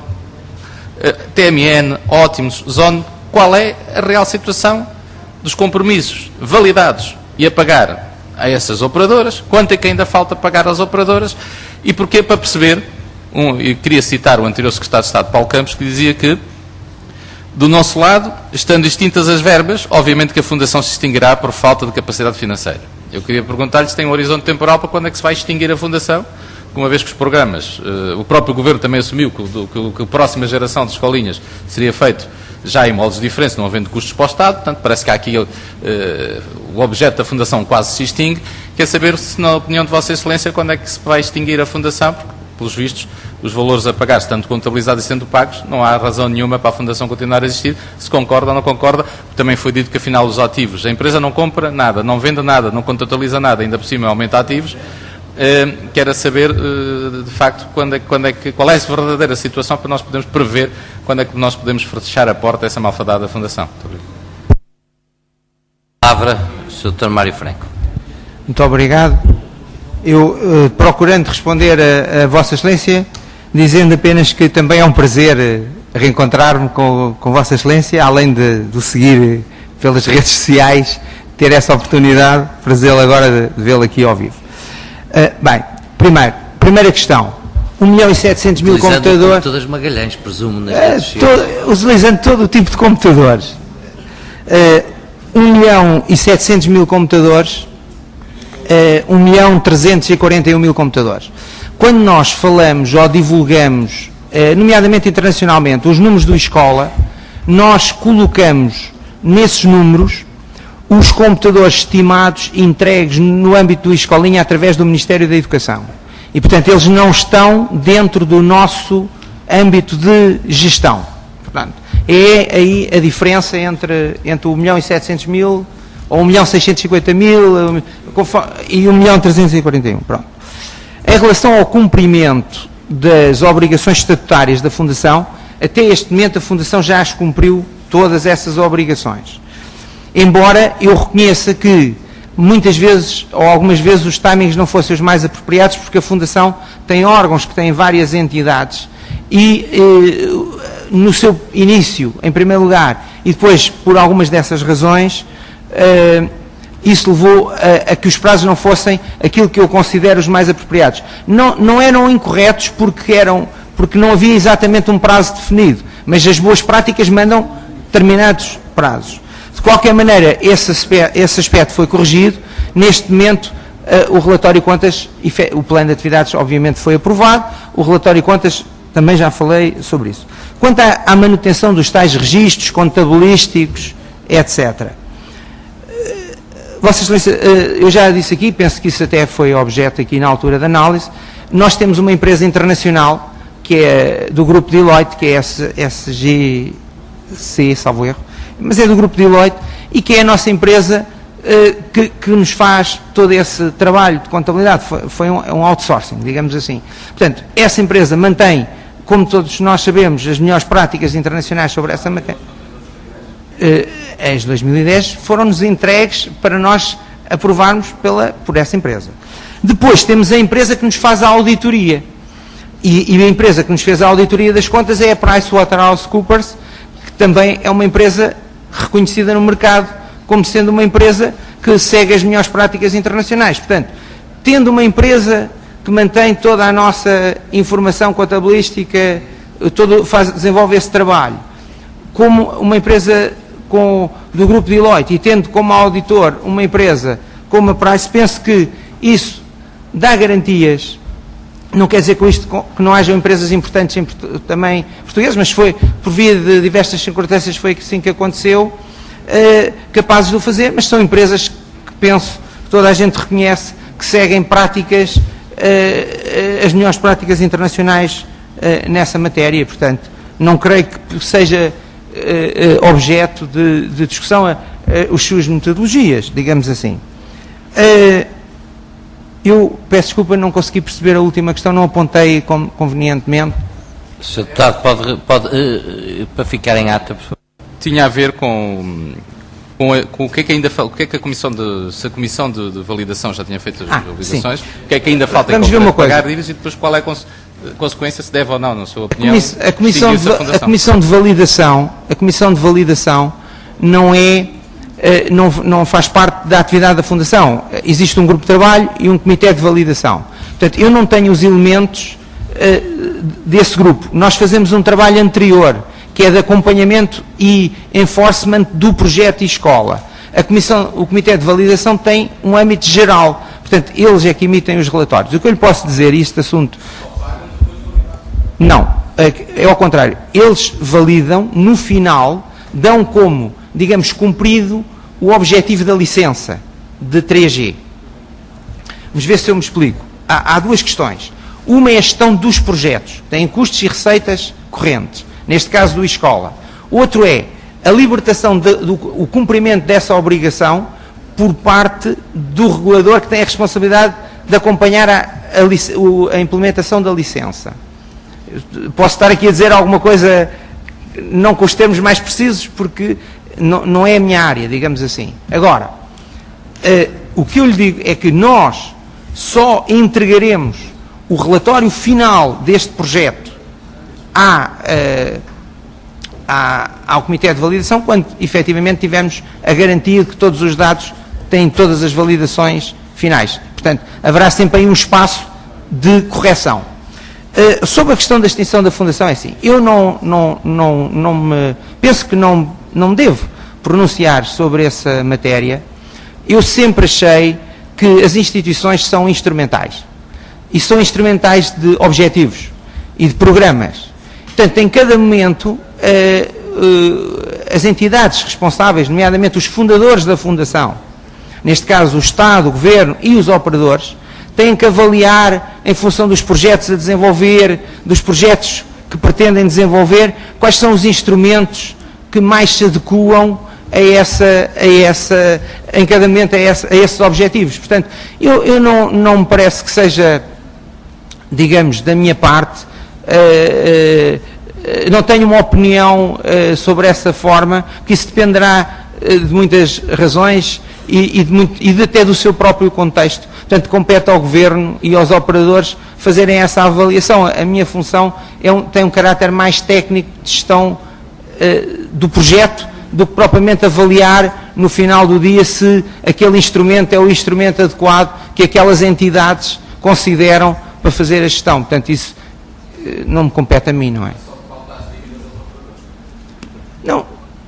Speaker 6: T M N, Ótimos, Zone, qual é a real situação dos compromissos validados e a pagar a essas operadoras, quanto é que ainda falta pagar às operadoras, e porquê, para perceber, um, eu queria citar o anterior secretário de Estado, Paulo Campos, que dizia que, do nosso lado, estando extintas as verbas, obviamente que a Fundação se extinguirá por falta de capacidade financeira. Eu queria perguntar-lhe se tem um horizonte temporal para quando é que se vai extinguir a Fundação, uma vez que os programas, uh, o próprio Governo também assumiu que, que, que a próxima geração de escolinhas seria feito já em moldes diferentes, não havendo custos para o Estado, portanto parece que há aqui uh, o objeto da Fundação quase se extingue. Quer saber se, na opinião de Vossa Excelência, quando é que se vai extinguir a Fundação, porque, pelos vistos, os valores a pagar, estando contabilizados e sendo pagos, não há razão nenhuma para a Fundação continuar a existir. Se concorda ou não concorda, também foi dito que afinal os ativos, a empresa não compra nada, não vende nada, não contabiliza nada, ainda por cima aumenta ativos. Uh, quero saber, uh, de facto, quando é, quando é que, qual é a verdadeira situação para nós podermos prever quando é que nós podemos fechar a porta a essa malfadada Fundação. Muito obrigado.
Speaker 1: Palavra, o senhor doutor Mário Franco.
Speaker 4: Muito obrigado. Eu, uh, procurando responder a, a Vossa Excelência, dizendo apenas que também é um prazer uh, reencontrar-me com, com Vossa Excelência, além de, de seguir pelas redes sociais, ter essa oportunidade, prazer agora de, de vê-lo aqui ao vivo. Uh, bem, primeiro, primeira questão, um milhão e setecentos mil computadores...
Speaker 1: computadores Magalhães, presumo, nas redes
Speaker 4: uh, todo, utilizando todo o tipo de computadores. Uh, um milhão e setecentos mil computadores, uh, um milhão trezentos e quarenta e um mil computadores. Quando nós falamos ou divulgamos, uh, nomeadamente internacionalmente, os números do Escola, nós colocamos nesses números os computadores estimados entregues no âmbito do Escolinha através do Ministério da Educação. E, portanto, eles não estão dentro do nosso âmbito de gestão. Portanto, é aí a diferença entre, entre o um milhão e setecentos mil, ou um milhão seiscentos e cinquenta mil, e um milhão trezentos e quarenta e um. Pronto. Em relação ao cumprimento das obrigações estatutárias da Fundação, até este momento a Fundação já as cumpriu todas essas obrigações. embora eu reconheça que muitas vezes, ou algumas vezes, os timings não fossem os mais apropriados, porque a Fundação tem órgãos que têm várias entidades e eh, no seu início, em primeiro lugar, e depois, por algumas dessas razões, eh, isso levou a, a que os prazos não fossem aquilo que eu considero os mais apropriados. Não, não eram incorretos porque, eram, porque não havia exatamente um prazo definido, mas as boas práticas mandam determinados prazos. De qualquer maneira, esse aspecto, esse aspecto foi corrigido. Neste momento, uh, o relatório de contas, o plano de atividades, obviamente, foi aprovado. O relatório de contas, também já falei sobre isso. Quanto à, à manutenção dos tais registros contabilísticos, etcétera. Uh, Vossa Excelência, uh, eu já disse aqui, penso que isso até foi objeto aqui na altura da análise, nós temos uma empresa internacional, que é do grupo Deloitte, que é S G C, salvo erro, mas é do grupo Deloitte, e que é a nossa empresa uh, que, que nos faz todo esse trabalho de contabilidade. Foi, foi um, um outsourcing, digamos assim. Portanto, essa empresa mantém, como todos nós sabemos, as melhores práticas internacionais sobre essa matéria. Uh, as de dois mil e dez foram-nos entregues para nós aprovarmos pela, por essa empresa. Depois temos a empresa que nos faz a auditoria. E, e a empresa que nos fez a auditoria das contas é a PricewaterhouseCoopers, que também é uma empresa reconhecida no mercado como sendo uma empresa que segue as melhores práticas internacionais. Portanto, tendo uma empresa que mantém toda a nossa informação contabilística, todo, faz, desenvolve esse trabalho, como uma empresa com, do grupo Deloitte, e tendo como auditor uma empresa como a Price, penso que isso dá garantias. Não quer dizer com isto que não hajam empresas importantes em, também portuguesas, mas foi, por via de diversas circunstâncias, foi assim que aconteceu, uh, capazes de o fazer, mas são empresas que penso que toda a gente reconhece que seguem práticas, uh, uh, as melhores práticas internacionais uh, nessa matéria, portanto, não creio que seja uh, uh, objeto de, de discussão uh, uh, as suas metodologias, digamos assim. Uh, Eu peço desculpa, não consegui perceber a última questão, não apontei com, convenientemente.
Speaker 1: senhor Deputado, pode, pode uh, para ficar em ata, por favor.
Speaker 6: Tinha a ver com, com, a, com o que é que ainda falta, o que é que a Comissão de, se a Comissão de, de Validação já tinha feito as
Speaker 4: ah,
Speaker 6: validações,
Speaker 4: sim.
Speaker 6: o que é que ainda falta
Speaker 4: Vamos
Speaker 6: em
Speaker 4: ver uma
Speaker 6: pagar
Speaker 4: coisa.
Speaker 6: dívidas e depois qual é a cons, consequência, se deve ou não, na sua opinião,
Speaker 4: A Comissão, de, a comissão de Validação, a Comissão de Validação não é... Não, não faz parte da atividade da Fundação. Existe um grupo de trabalho e um comitê de validação. Portanto, eu não tenho os elementos uh, desse grupo. Nós fazemos um trabalho anterior, que é de acompanhamento e enforcement do projeto e escola. A comissão, o comitê de validação tem um âmbito geral. Portanto, eles é que emitem os relatórios. O que eu lhe posso dizer, este assunto... Não, é ao contrário. Eles validam, no final, dão como, digamos, cumprido o objetivo da licença de três G. Vamos ver se eu me explico. Há, há duas questões. Uma é a gestão dos projetos. Têm custos e receitas correntes. Neste caso, do escola. Outro é a libertação, de, do o cumprimento dessa obrigação por parte do regulador que tem a responsabilidade de acompanhar a, a, a implementação da licença. Posso estar aqui a dizer alguma coisa, não com os termos mais precisos, porque não, não é a minha área, digamos assim. Agora, uh, o que eu lhe digo é que nós só entregaremos o relatório final deste projeto à, uh, à, ao Comitê de Validação quando efetivamente tivermos a garantia de que todos os dados têm todas as validações finais. Portanto, haverá sempre aí um espaço de correção. Uh, sobre a questão da extinção da Fundação, é assim, eu não, não, não, não me, penso que não, não me devo pronunciar sobre essa matéria. Eu sempre achei que as instituições são instrumentais, e são instrumentais de objetivos e de programas. Portanto, em cada momento, uh, uh, as entidades responsáveis, nomeadamente os fundadores da Fundação, neste caso o Estado, o Governo e os operadores, têm que avaliar, em função dos projetos a desenvolver, dos projetos que pretendem desenvolver, quais são os instrumentos que mais se adequam a essa, a essa, em cada momento a, essa, a esses objetivos. Portanto, eu, eu não, não me parece que seja, digamos, da minha parte, uh, uh, não tenho uma opinião uh, sobre essa forma, que isso dependerá de muitas razões e, e, de muito, e de até do seu próprio contexto. Portanto, compete ao Governo e aos operadores fazerem essa avaliação. A minha função é um, tem um caráter mais técnico de gestão uh, do projeto, do que propriamente avaliar no final do dia se aquele instrumento é o instrumento adequado que aquelas entidades consideram para fazer a gestão. Portanto, isso uh, não me compete a mim, não é? Não.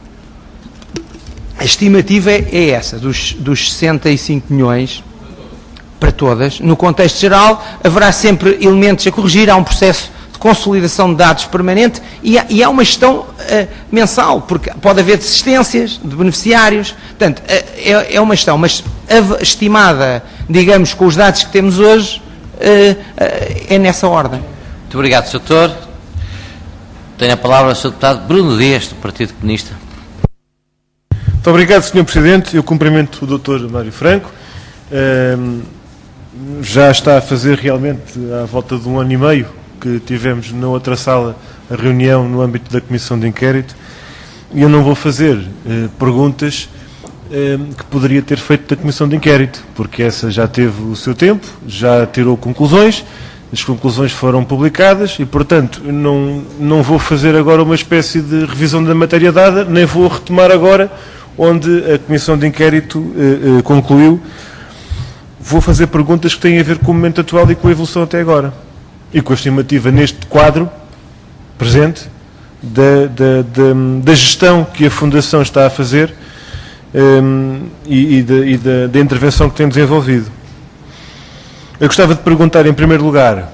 Speaker 4: A estimativa é, é essa, dos, dos sessenta e cinco milhões para todas. No contexto geral, haverá sempre elementos a corrigir, há um processo de consolidação de dados permanente e há, e há uma gestão uh, mensal, porque pode haver desistências de beneficiários, portanto, uh, é, é uma gestão, mas a, estimada, digamos, com os dados que temos hoje, uh, uh, é nessa ordem.
Speaker 1: Muito obrigado, senhor Doutor. Tenho a palavra o senhor Deputado Bruno Dias, do Partido Comunista.
Speaker 7: Muito obrigado, senhor Presidente. Eu cumprimento o doutor Mário Franco. Um, já está a fazer realmente à volta de um ano e meio que tivemos na outra sala a reunião no âmbito da Comissão de Inquérito e eu não vou fazer uh, perguntas uh, que poderia ter feito da Comissão de Inquérito, porque essa já teve o seu tempo, já tirou conclusões, as conclusões foram publicadas e, portanto, não, não vou fazer agora uma espécie de revisão da matéria dada, nem vou retomar agora onde a Comissão de Inquérito uh, uh, concluiu. Vou fazer perguntas que têm a ver com o momento atual e com a evolução até agora. E com a estimativa neste quadro presente da, da, da, da gestão que a Fundação está a fazer um, e, e, da, e da, da intervenção que tem desenvolvido. Eu gostava de perguntar, em primeiro lugar,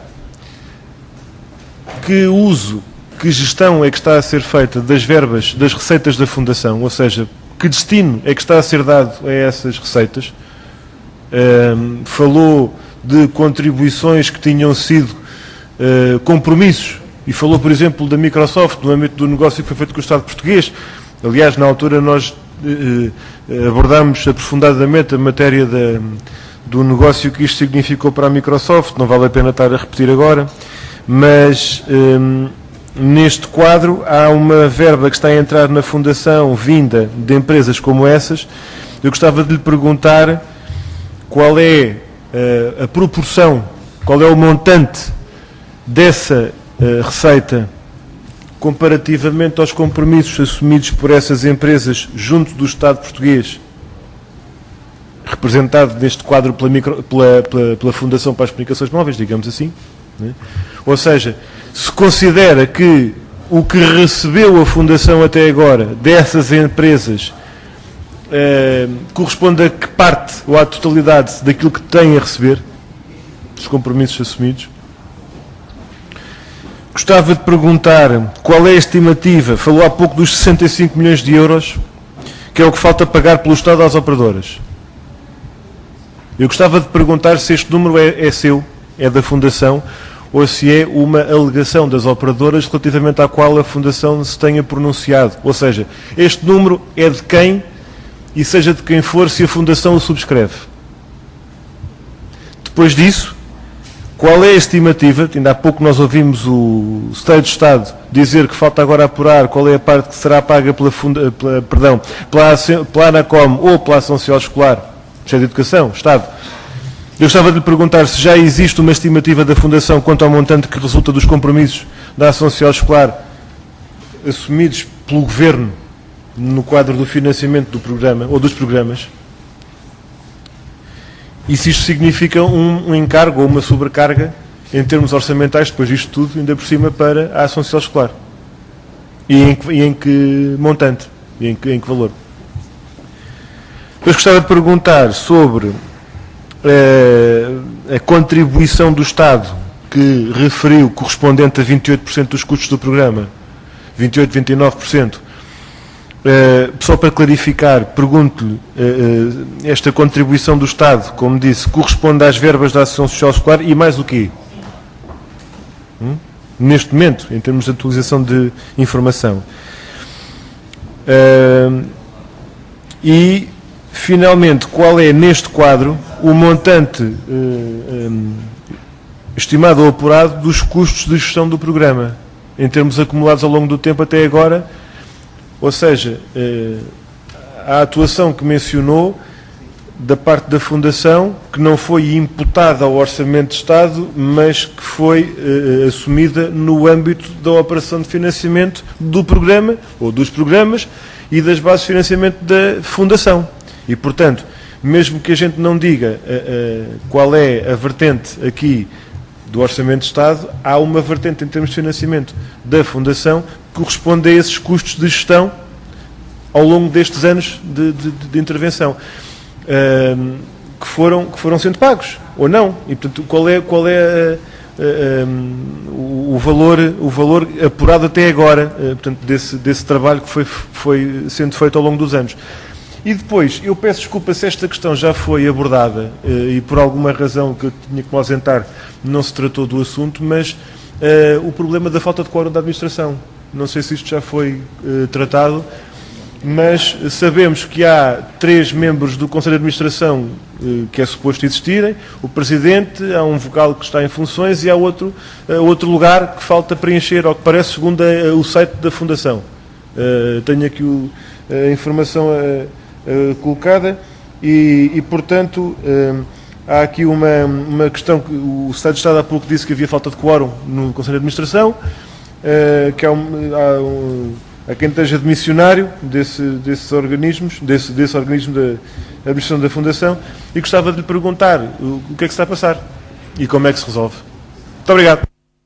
Speaker 7: que uso, que gestão é que está a ser feita das verbas, das receitas da Fundação, ou seja, que destino é que está a ser dado a essas receitas? Um, falou de contribuições que tinham sido uh, compromissos e falou, por exemplo, da Microsoft no âmbito do negócio que foi feito com o Estado português. Aliás, na altura nós uh, abordámos aprofundadamente a matéria da, do negócio que isto significou para a Microsoft, não vale a pena estar a repetir agora, mas um, neste quadro há uma verba que está a entrar na Fundação vinda de empresas como essas. Eu gostava de lhe perguntar qual é uh, a proporção, qual é o montante dessa uh, receita comparativamente aos compromissos assumidos por essas empresas junto do Estado português, representado neste quadro pela, micro, pela, pela, pela Fundação para as Comunicações Móveis, digamos assim, né? Ou seja, se considera que o que recebeu a Fundação até agora dessas empresas Uh, corresponde a que parte ou à totalidade daquilo que tem a receber, dos compromissos assumidos. Gostava de perguntar qual é a estimativa, falou há pouco dos sessenta e cinco milhões de euros, que é o que falta pagar pelo Estado às operadoras. Eu gostava de perguntar se este número é, é seu, é da Fundação, ou se é uma alegação das operadoras relativamente à qual a Fundação se tenha pronunciado. Ou seja, este número é de quem e seja de quem for, se a Fundação o subscreve. Depois disso, qual é a estimativa? Ainda há pouco nós ouvimos o Secretário de Estado dizer que falta agora apurar qual é a parte que será paga pela, funda, pela, perdão, pela, pela ANACOM ou pela Ação Social Escolar, Ministério da Educação, Estado. Eu gostava de lhe perguntar se já existe uma estimativa da Fundação quanto ao montante que resulta dos compromissos da Ação Social Escolar assumidos pelo Governo no quadro do financiamento do programa, ou dos programas, e se isto significa um, um encargo ou uma sobrecarga em termos orçamentais, depois disto tudo, ainda por cima, para a Ação Social Escolar. E em que, e em que montante? E em que, em que valor? Depois gostava de perguntar sobre eh, a contribuição do Estado que referiu correspondente a vinte e oito por cento dos custos do programa, vinte e oito, vinte e nove por cento. Uh, só para clarificar, pergunto-lhe, uh, uh, esta contribuição do Estado, como disse, corresponde às verbas da Ação Social Escolar e mais o quê? Hum? Neste momento, em termos de atualização de informação. Uh, e, finalmente, qual é, neste quadro, o montante uh, um, estimado ou apurado dos custos de gestão do programa, em termos acumulados ao longo do tempo até agora? Ou seja, a atuação que mencionou da parte da Fundação, que não foi imputada ao Orçamento de Estado, mas que foi uh, assumida no âmbito da operação de financiamento do programa, ou dos programas, e das bases de financiamento da Fundação. E, portanto, mesmo que a gente não diga uh, uh, qual é a vertente aqui do Orçamento de Estado, há uma vertente em termos de financiamento da Fundação que corresponde a esses custos de gestão ao longo destes anos de, de, de intervenção. Uh, que, foram, que foram sendo pagos, ou não. E, portanto, qual é, qual é uh, uh, um, o, valor, o valor apurado até agora, uh, portanto, desse, desse trabalho que foi, foi sendo feito ao longo dos anos. E depois, eu peço desculpa se esta questão já foi abordada uh, e por alguma razão que eu tinha que me ausentar não se tratou do assunto, mas uh, o problema da falta de quórum da administração. Não sei se isto já foi uh, tratado, mas sabemos que há três membros do Conselho de Administração uh, que é suposto existirem, o Presidente, há um vogal que está em funções e há outro, uh, outro lugar que falta preencher, ao que parece, segundo a, o site da Fundação. Uh, tenho aqui o, a informação uh, uh, colocada e, e portanto, uh, há aqui uma, uma questão que o Secretário de Estado há pouco disse que havia falta de quórum no Conselho de Administração, uh, que há um, há um a quem esteja de missionário desse, desses organismos, desse, desse organismo da administração da Fundação, e gostava de lhe perguntar o, o que é que se está a passar e como é que se resolve. Muito obrigado.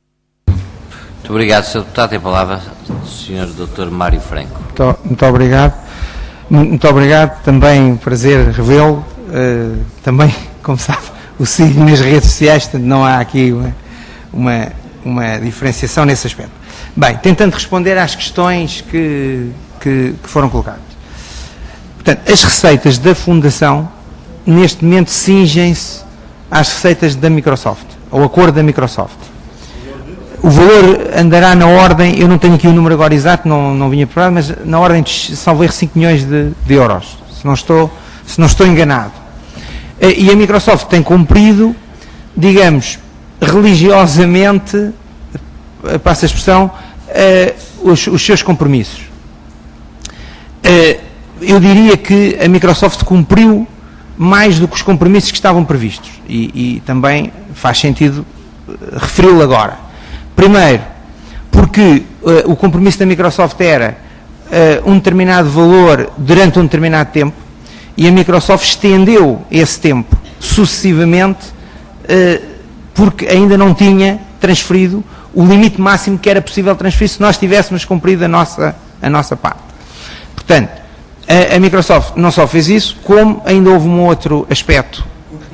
Speaker 1: Muito obrigado, senhor Deputado. Tem a palavra o senhor doutor Mário Franco.
Speaker 4: Muito, muito obrigado. Muito obrigado. Também um prazer revê-lo. Uh, também, como sabe, o sigo nas redes sociais, portanto não há aqui uma, uma, uma diferenciação nesse aspecto. Bem, tentando responder às questões que, que, que foram colocadas. Portanto, as receitas da Fundação, neste momento, cingem-se às receitas da Microsoft, ao acordo da Microsoft. O valor andará na ordem, eu não tenho aqui o número agora exato, não, não vinha preparado, mas na ordem de, salvo erro, cinco milhões de, de euros, se não, estou, se não estou enganado. E a Microsoft tem cumprido, digamos, religiosamente, passa a expressão, uh, os, os seus compromissos. Uh, eu diria que a Microsoft cumpriu mais do que os compromissos que estavam previstos e, e também faz sentido uh, referi-lo agora. Primeiro, porque uh, o compromisso da Microsoft era uh, um determinado valor durante um determinado tempo e a Microsoft estendeu esse tempo sucessivamente uh, porque ainda não tinha transferido o limite máximo que era possível transferir se nós tivéssemos cumprido a nossa, a nossa parte. Portanto, a, a Microsoft não só fez isso, como ainda houve um outro aspecto.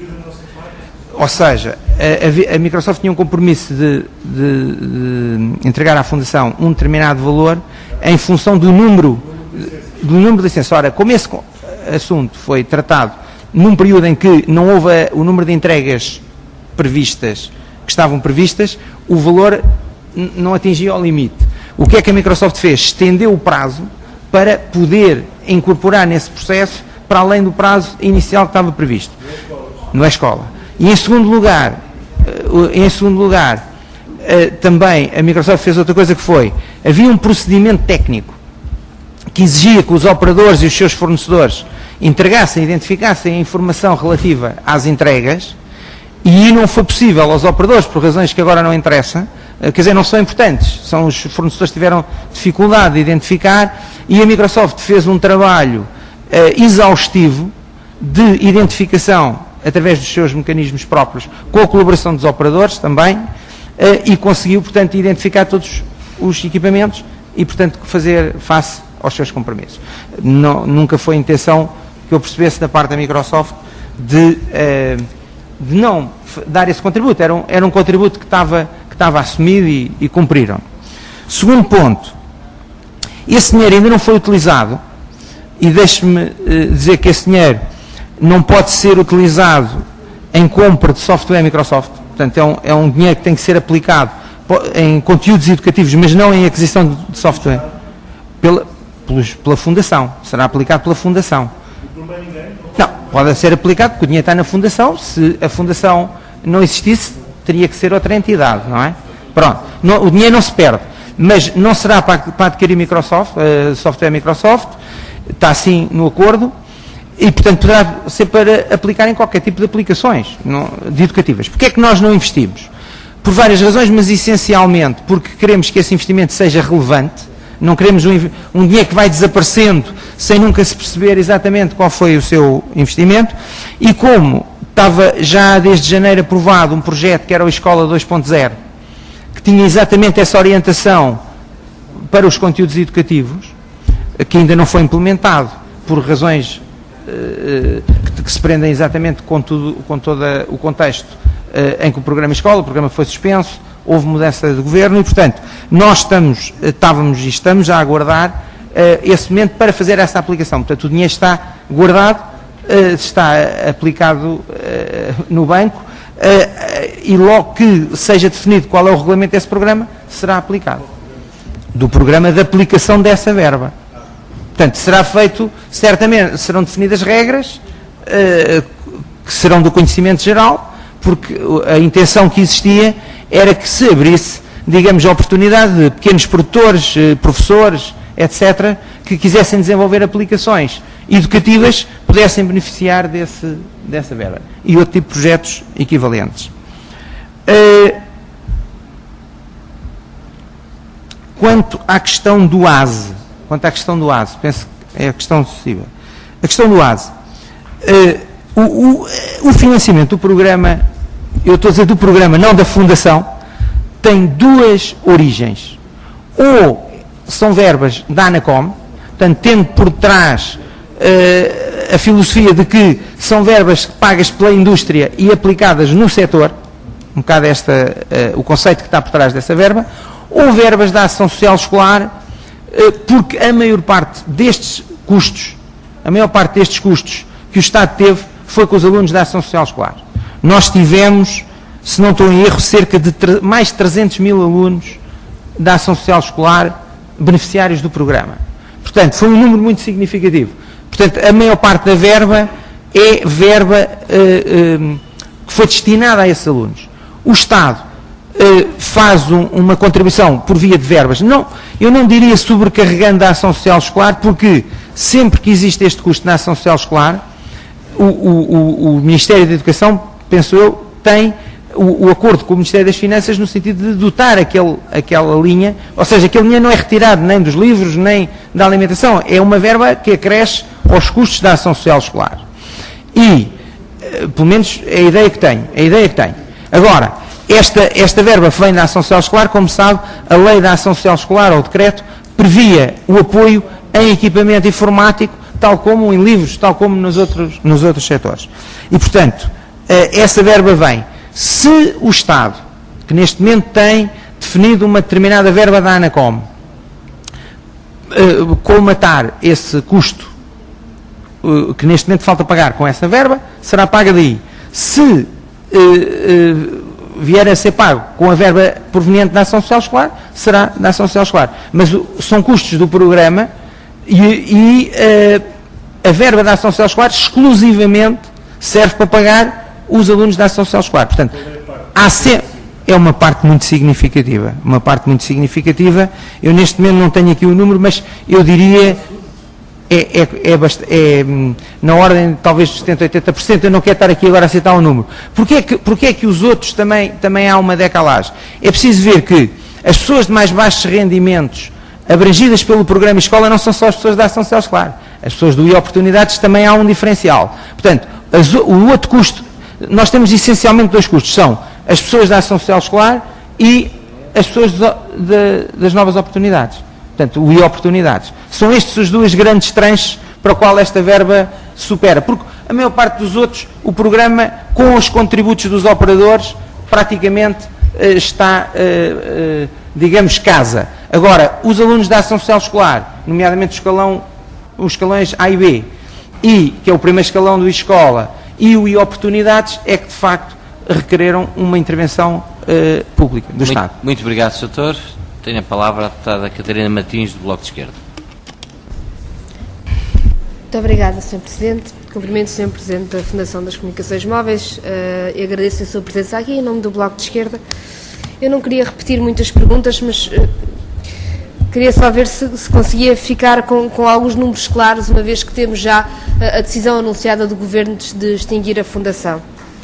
Speaker 4: Ou seja, a, a, a Microsoft tinha um compromisso de, de, de entregar à Fundação um determinado valor em função do número, do número de licenças. Ora, como esse assunto foi tratado num período em que não houve a, o número de entregas previstas, que estavam previstas, o valor não atingia o limite. O que é que a Microsoft fez? Estendeu o prazo para poder incorporar nesse processo para além do prazo inicial que estava previsto. Não é escola. E em segundo lugar, em segundo lugar, também a Microsoft fez outra coisa que foi, havia um procedimento técnico que exigia que os operadores e os seus fornecedores entregassem, identificassem a informação relativa às entregas. E não foi possível aos operadores, por razões que agora não interessam, quer dizer, não são importantes, são os fornecedores que tiveram dificuldade de identificar, e a Microsoft fez um trabalho uh, exaustivo de identificação através dos seus mecanismos próprios, com a colaboração dos operadores também, uh, e conseguiu, portanto, identificar todos os equipamentos e, portanto, fazer face aos seus compromissos. Não, nunca foi a intenção que eu percebesse da parte da Microsoft de... Uh, de não dar esse contributo, era um, era um contributo que estava, que estava assumido e, e cumpriram. Segundo ponto, esse dinheiro ainda não foi utilizado, e deixe-me uh, dizer que esse dinheiro não pode ser utilizado em compra de software Microsoft, portanto é um, é um dinheiro que tem que ser aplicado em conteúdos educativos, mas não em aquisição de, de software, pela, pelos, pela Fundação, será aplicado pela Fundação. Não, pode ser aplicado porque o dinheiro está na Fundação. Se a Fundação não existisse, teria que ser outra entidade, não é? Pronto, não, o dinheiro não se perde, mas não será para, para adquirir Microsoft, uh, software Microsoft, está assim no acordo e, portanto, poderá ser para aplicar em qualquer tipo de aplicações não, de educativas. Porquê é que nós não investimos? Por várias razões, mas essencialmente porque queremos que esse investimento seja relevante, não queremos um, um dinheiro que vai desaparecendo sem nunca se perceber exatamente qual foi o seu investimento, e como estava já desde janeiro aprovado um projeto que era o Escola dois ponto zero, que tinha exatamente essa orientação para os conteúdos educativos, que ainda não foi implementado por razões uh, que, que se prendem exatamente com, tudo, com todo o contexto uh, em que o programa Escola, o programa foi suspenso, houve mudança de governo e, portanto, nós estamos, estávamos e estamos a aguardar uh, esse momento para fazer essa aplicação. Portanto, o dinheiro está guardado, uh, está aplicado uh, no banco uh, e logo que seja definido qual é o regulamento desse programa, será aplicado. Do programa de aplicação dessa verba. Portanto, será feito, certamente, serão definidas regras uh, que serão do conhecimento geral, porque a intenção que existia era que se abrisse, digamos, a oportunidade de pequenos produtores, uh, professores, etcétera, que quisessem desenvolver aplicações educativas, pudessem beneficiar desse, dessa verba. E outro tipo de projetos equivalentes. Uh, quanto à questão do A S E, Quanto à questão do A S E, penso que é a questão sucessiva. A questão do A S E. Uh, o, o, o financiamento do programa, eu estou a dizer do programa, não da Fundação, tem duas origens. Ou são verbas da ANACOM, portanto, tendo por trás uh, a filosofia de que são verbas pagas pela indústria e aplicadas no setor, um bocado esta, uh, o conceito que está por trás dessa verba, ou verbas da ação social escolar, porque a maior parte destes custos, a maior parte destes custos que o Estado teve foi com os alunos da ação social escolar. Nós tivemos, se não estou em erro, cerca de mais de trezentos mil alunos da ação social escolar beneficiários do programa. Portanto, foi um número muito significativo. Portanto, a maior parte da verba é verba uh, uh, que foi destinada a esses alunos. O Estado faz um, uma contribuição por via de verbas, não, eu não diria sobrecarregando a ação social escolar, porque sempre que existe este custo na ação social escolar, o, o, o Ministério da Educação, penso eu, tem o, o acordo com o Ministério das Finanças no sentido de dotar aquele, aquela linha, ou seja, aquele dinheiro não é retirado nem dos livros, nem da alimentação, é uma verba que acresce aos custos da ação social escolar. E, pelo menos, é a ideia que tenho, é a ideia que tenho. Agora, Esta, esta verba vem da ação social escolar, como sabe, a lei da ação social escolar, ou o decreto, previa o apoio em equipamento informático, tal como em livros, tal como nos outros, nos outros setores. E, portanto, essa verba vem. Se o Estado, que neste momento tem definido uma determinada verba da ANACOM, colmatar esse custo que neste momento falta pagar com essa verba, será paga daí. Se vier a ser pago com a verba proveniente da ação social escolar, será da ação social escolar. Mas o, são custos do programa e, e uh, a verba da ação social escolar exclusivamente serve para pagar os alunos da ação social escolar. Portanto, há sempre, é uma parte muito significativa, uma parte muito significativa. Eu neste momento não tenho aqui o número, mas eu diria É, é, é, bast- é na ordem talvez de setenta, oitenta por cento, eu não quero estar aqui agora a citar um número. Porquê é que, porquê é que os outros também, também há uma decalagem? É preciso ver que as pessoas de mais baixos rendimentos abrangidas pelo programa Escola não são só as pessoas da ação social escolar. As pessoas do I-Oportunidades também há um diferencial. Portanto, as, o outro custo, nós temos essencialmente dois custos, são as pessoas da ação social escolar e as pessoas de, de, das novas oportunidades. Portanto, o I-Oportunidades. São estes os dois grandes tranches para o qual esta verba supera. Porque a maior parte dos outros, o programa, com os contributos dos operadores, praticamente está, digamos, casa. Agora, os alunos da ação social escolar, nomeadamente o escalão, os escalões A e B, e, que é o primeiro escalão do Escola, e o I-Oportunidades, é que, de facto, requereram uma intervenção pública do
Speaker 1: muito,
Speaker 4: Estado.
Speaker 1: Muito obrigado, doutor. Tenho a palavra a deputada Catarina Martins, do Bloco de Esquerda.
Speaker 8: Muito obrigada, senhor Presidente. Cumprimento o senhor Presidente da Fundação das Comunicações Móveis uh, e agradeço a sua presença aqui em nome do Bloco de Esquerda. Eu não queria repetir muitas perguntas, mas uh, Queria só ver se, se conseguia ficar com, com alguns números claros, uma vez que temos já a, a decisão anunciada do Governo de, de extinguir a Fundação.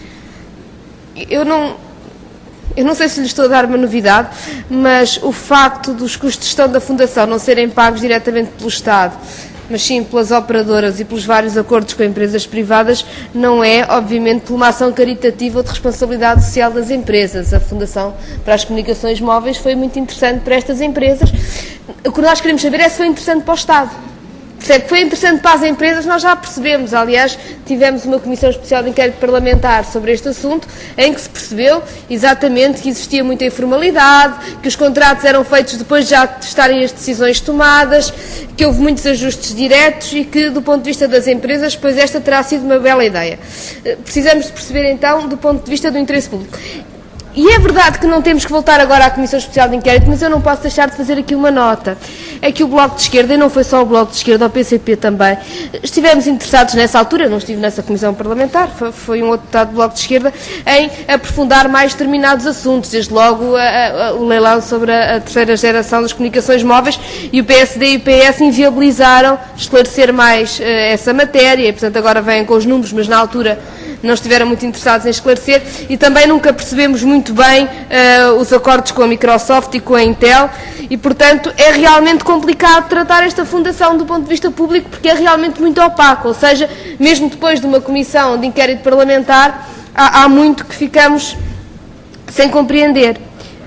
Speaker 8: Eu não, eu não sei se lhe estou a dar uma novidade, mas o facto dos custos de gestão da Fundação não serem pagos diretamente pelo Estado, mas sim pelas operadoras e pelos vários acordos com empresas privadas, não é, obviamente, por uma ação caritativa ou de responsabilidade social das empresas. A Fundação para as Comunicações Móveis foi muito interessante para estas empresas. O que nós queremos saber é se foi interessante para o Estado. Percebe que foi interessante para as empresas, nós já percebemos. Aliás, tivemos uma comissão especial de inquérito parlamentar sobre este assunto, em que se percebeu exatamente que existia muita informalidade, que os contratos eram feitos depois de já estarem as decisões tomadas, que houve muitos ajustes diretos e que, do ponto de vista das empresas, pois esta terá sido uma bela ideia. Precisamos de perceber, então, do ponto de vista do interesse público. E é verdade que não temos que voltar agora à Comissão Especial de Inquérito, mas eu não posso deixar de fazer aqui uma nota. É que o Bloco de Esquerda, e não foi só o Bloco de Esquerda, o P C P também, estivemos interessados nessa altura, eu não estive nessa Comissão Parlamentar, foi, foi um outro deputado do Bloco de Esquerda, em aprofundar mais determinados assuntos, desde logo a, a, o leilão sobre a, a terceira geração das comunicações móveis, e o P S D e o P S inviabilizaram esclarecer mais uh, essa matéria, e portanto agora vêm com os números, mas na altura não estiveram muito interessados em esclarecer, e também nunca percebemos muito bem uh, os acordos com a Microsoft e com a Intel, e portanto é realmente complicado tratar esta fundação do ponto de vista público, porque é realmente muito opaco, ou seja, mesmo depois de uma comissão de inquérito parlamentar, há, há muito que ficamos sem compreender.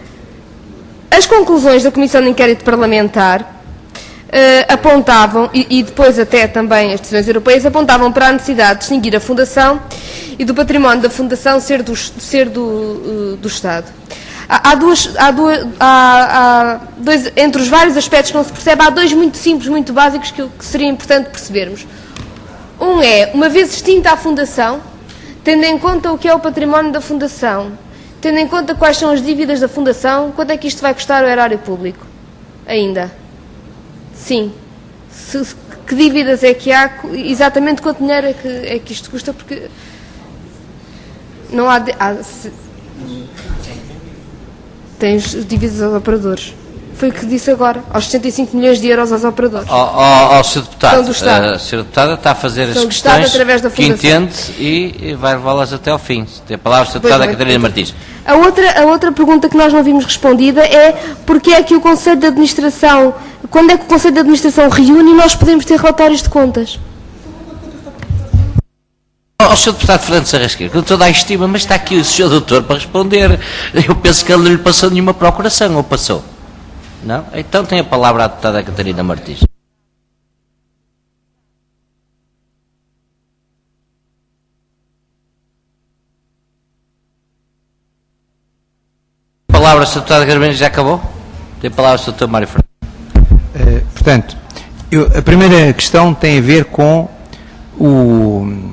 Speaker 8: As conclusões da comissão de inquérito parlamentar Uh, apontavam, e, e depois até também as decisões europeias, apontavam para a necessidade de extinguir a Fundação e do património da Fundação ser do, ser do, uh, do Estado. Há, há duas, há duas, há, há dois, entre os vários aspectos que não se percebe, há dois muito simples, muito básicos que, que seria importante percebermos. Um é, uma vez extinta a Fundação, tendo em conta o que é o património da Fundação, tendo em conta quais são as dívidas da Fundação, quanto é que isto vai custar ao erário público? Ainda. Sim. Se, se, que dívidas é que há? Exatamente quanto dinheiro é que, é que isto custa? Porque não há... De, há se, tem os dívidas aos operadores. Foi o que disse agora. Aos sessenta e cinco milhões de euros aos operadores.
Speaker 1: Ao, ao, ao senhor Deputado.
Speaker 8: do Estado.
Speaker 1: A senhora Deputada está a fazer as
Speaker 8: São
Speaker 1: questões
Speaker 8: através da
Speaker 1: que entende e, e vai levá-las até ao fim. Tem a palavra a senhora Deputada Catarina Martins.
Speaker 8: A outra, a outra pergunta que nós não vimos respondida é porque é que o Conselho de Administração, quando é que o Conselho de Administração reúne e nós podemos ter relatórios de contas?
Speaker 1: Ao senhor Deputado Fernando Sarrasqueiro, com toda a estima, mas está aqui o senhor Doutor para responder. Eu penso que ele não lhe passou nenhuma procuração, ou passou? Não? Então tem a palavra a Deputada Catarina Martins. A palavra, senhor Deputado Carvalho, já acabou? Tem a palavra, senhor Doutor Mário Franco.
Speaker 4: Uh, portanto, eu, a primeira questão tem a ver com o...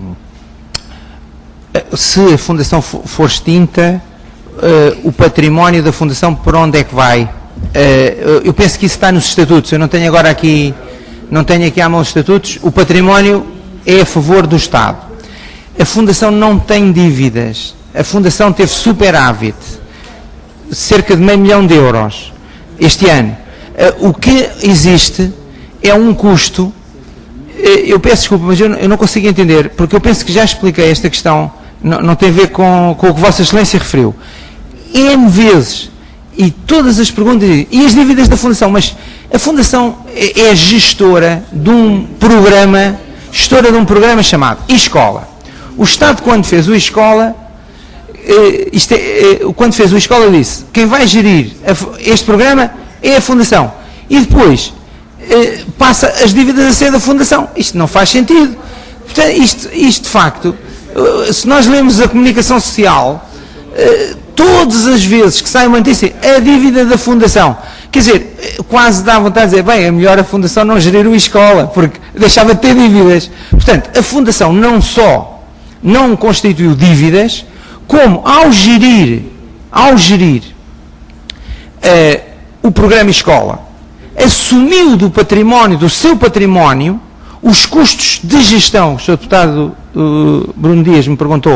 Speaker 4: se a Fundação for extinta, uh, o património da Fundação, por onde é que vai? Uh, eu penso que isso está nos estatutos. Eu não tenho agora aqui, não tenho aqui à mão os estatutos. O património é a favor do Estado. A Fundação não tem dívidas. A Fundação teve superávit, cerca de meio milhão de euros este ano. Uh, o que existe é um custo. Uh, eu peço desculpa, mas eu não, eu não consigo entender, porque eu penso que já expliquei esta questão. Não, não tem a ver com, com o que Vossa Excelência referiu. N vezes, e todas as perguntas, e as dívidas da Fundação, mas a Fundação é, é gestora de um programa, gestora de um programa chamado E-Escola. O Estado, quando fez o E-Escola, eh, isto é, eh, quando fez o E-Escola, disse, quem vai gerir a, este programa é a Fundação. E depois, eh, passa as dívidas a ser da Fundação. Isto não faz sentido. Portanto, isto, isto de facto... Se nós lemos a comunicação social, todas as vezes que sai uma notícia, a dívida da Fundação, quer dizer, quase dá vontade de dizer, bem, é melhor a Fundação não gerir o escola, porque deixava de ter dívidas. Portanto, a Fundação não só não constituiu dívidas, como ao gerir, ao gerir uh, o programa escola, assumiu do património, do seu património, os custos de gestão. O senhor Deputado uh, Bruno Dias me perguntou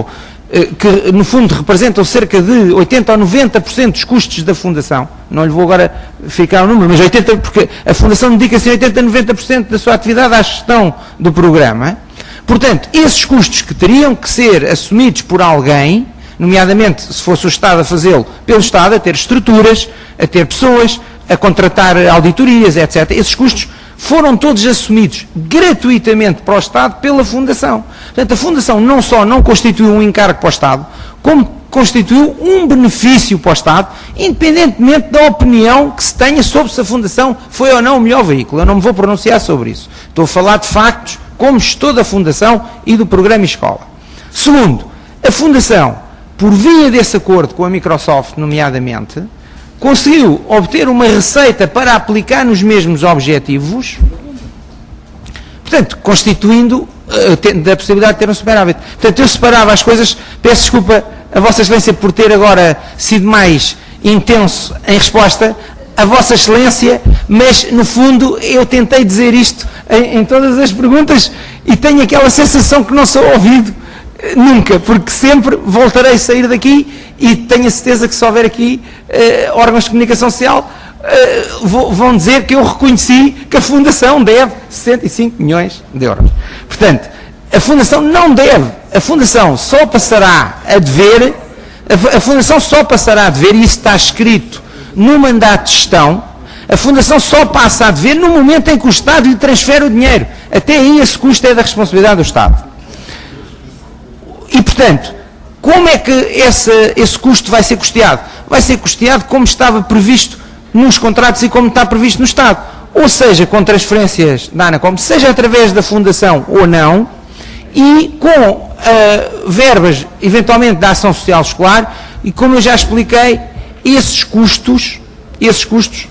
Speaker 4: que no fundo representam cerca de oitenta ou noventa por cento dos custos da Fundação, não lhe vou agora ficar o número, mas oitenta por cento, porque a Fundação dedica-se oitenta a noventa por cento da sua atividade à gestão do programa. Portanto, esses custos que teriam que ser assumidos por alguém, nomeadamente se fosse o Estado a fazê-lo, pelo Estado, a ter estruturas, a ter pessoas, a contratar auditorias, etcétera, esses custos foram todos assumidos gratuitamente para o Estado pela Fundação. Portanto, a Fundação não só não constituiu um encargo para o Estado, como constituiu um benefício para o Estado, independentemente da opinião que se tenha sobre se a Fundação foi ou não o melhor veículo. Eu não me vou pronunciar sobre isso. Estou a falar de factos como gestor da Fundação e do programa Escola. Segundo, a Fundação, por via desse acordo com a Microsoft, nomeadamente, conseguiu obter uma receita para aplicar nos mesmos objetivos, portanto, constituindo uh, da possibilidade de ter um superávit. Portanto, eu separava as coisas, peço desculpa a Vossa Excelência por ter agora sido mais intenso em resposta, a Vossa Excelência, mas no fundo eu tentei dizer isto em, em todas as perguntas e tenho aquela sensação que não sou ouvido uh, nunca, porque sempre voltarei a sair daqui e tenho a certeza que se houver aqui uh, órgãos de comunicação social uh, vou, vão dizer que eu reconheci que a Fundação deve sessenta e cinco milhões de euros. Portanto, a Fundação não deve, a Fundação só passará a dever, a, a Fundação só passará a dever, e isso está escrito no mandato de gestão, a Fundação só passa a dever no momento em que o Estado lhe transfere o dinheiro. Até aí esse custo é da responsabilidade do Estado. E, portanto, como é que esse, esse custo vai ser custeado? Vai ser custeado como estava previsto nos contratos e como está previsto no Estado. Ou seja, com transferências da ANACOM, seja através da Fundação ou não, e com uh, verbas, eventualmente, da ação social escolar, e como eu já expliquei, esses custos, esses custos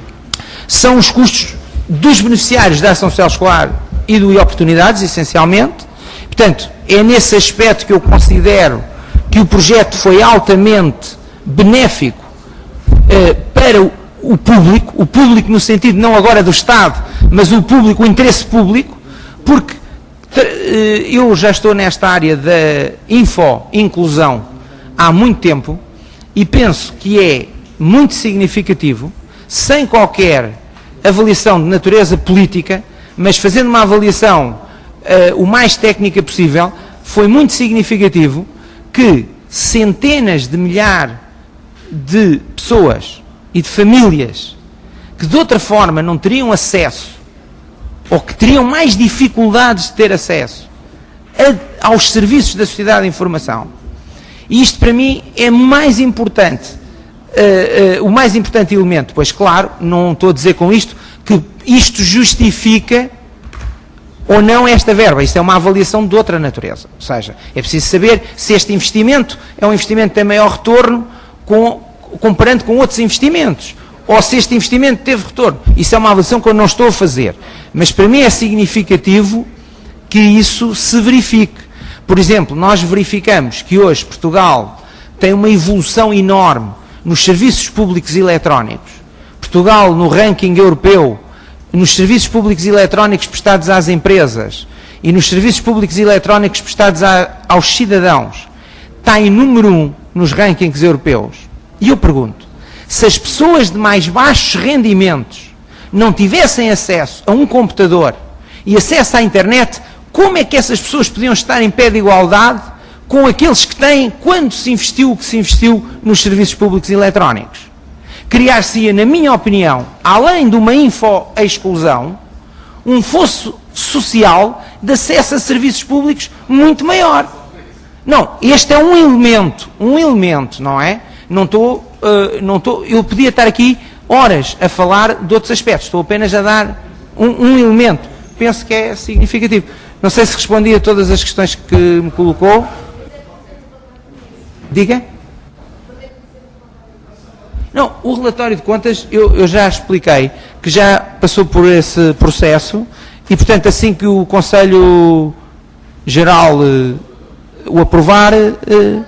Speaker 4: são os custos dos beneficiários da ação social escolar e do E-Oportunidades, essencialmente. Portanto, é nesse aspecto que eu considero que o projeto foi altamente benéfico eh, para o, o público, o público no sentido não agora do Estado, mas o público, o interesse público, porque eh, eu já estou nesta área da info-inclusão há muito tempo e penso que é muito significativo, sem qualquer avaliação de natureza política, mas fazendo uma avaliação eh, o mais técnica possível, foi muito significativo que centenas de milhares de pessoas e de famílias que de outra forma não teriam acesso ou que teriam mais dificuldades de ter acesso a, aos serviços da sociedade de informação. E isto para mim é mais importante, uh, uh, o mais importante elemento, pois claro, não estou a dizer com isto que isto justifica ou não esta verba. Isto é uma avaliação de outra natureza. Ou seja, é preciso saber se este investimento é um investimento que tem maior retorno com, comparando com outros investimentos. Ou se este investimento teve retorno. Isso é uma avaliação que eu não estou a fazer. Mas para mim é significativo que isso se verifique. Por exemplo, nós verificamos que hoje Portugal tem uma evolução enorme nos serviços públicos eletrónicos. Portugal, no ranking europeu, nos serviços públicos eletrónicos prestados às empresas e nos serviços públicos eletrónicos prestados a, aos cidadãos, está em número um nos rankings europeus. E eu pergunto, se as pessoas de mais baixos rendimentos não tivessem acesso a um computador e acesso à internet, como é que essas pessoas podiam estar em pé de igualdade com aqueles que têm, quando se investiu o que se investiu nos serviços públicos eletrónicos? Criar-se-ia, na minha opinião, além de uma info-exclusão, um fosso social de acesso a serviços públicos muito maior. Não, este é um elemento, um elemento, não é? Não estou, uh, não estou, eu podia estar aqui horas a falar de outros aspectos, estou apenas a dar um, um elemento, penso que é significativo. Não sei se respondi a todas as questões que me colocou. Diga. Não, o relatório de contas, eu, eu já expliquei que já passou por esse processo e, portanto, assim que o Conselho Geral uh, o aprovar, uh,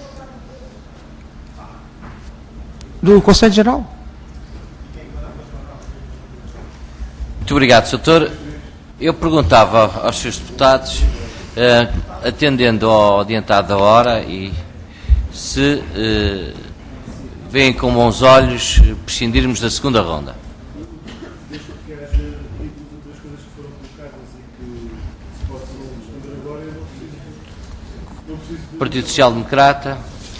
Speaker 4: do Conselho Geral.
Speaker 1: Muito obrigado, doutor. Eu perguntava aos seus deputados uh, atendendo ao adiantado da hora e se eh, veem com bons olhos prescindirmos da segunda ronda. Partido Social Democrata,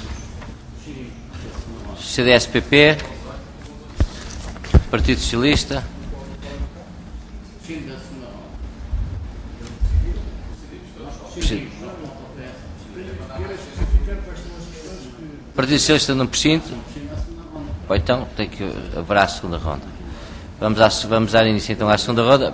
Speaker 1: C D S P P, Partido Socialista, Partido Socialista não prescinde? Ou então tem que haverá a segunda ronda. Vamos, à, vamos dar início então à segunda ronda.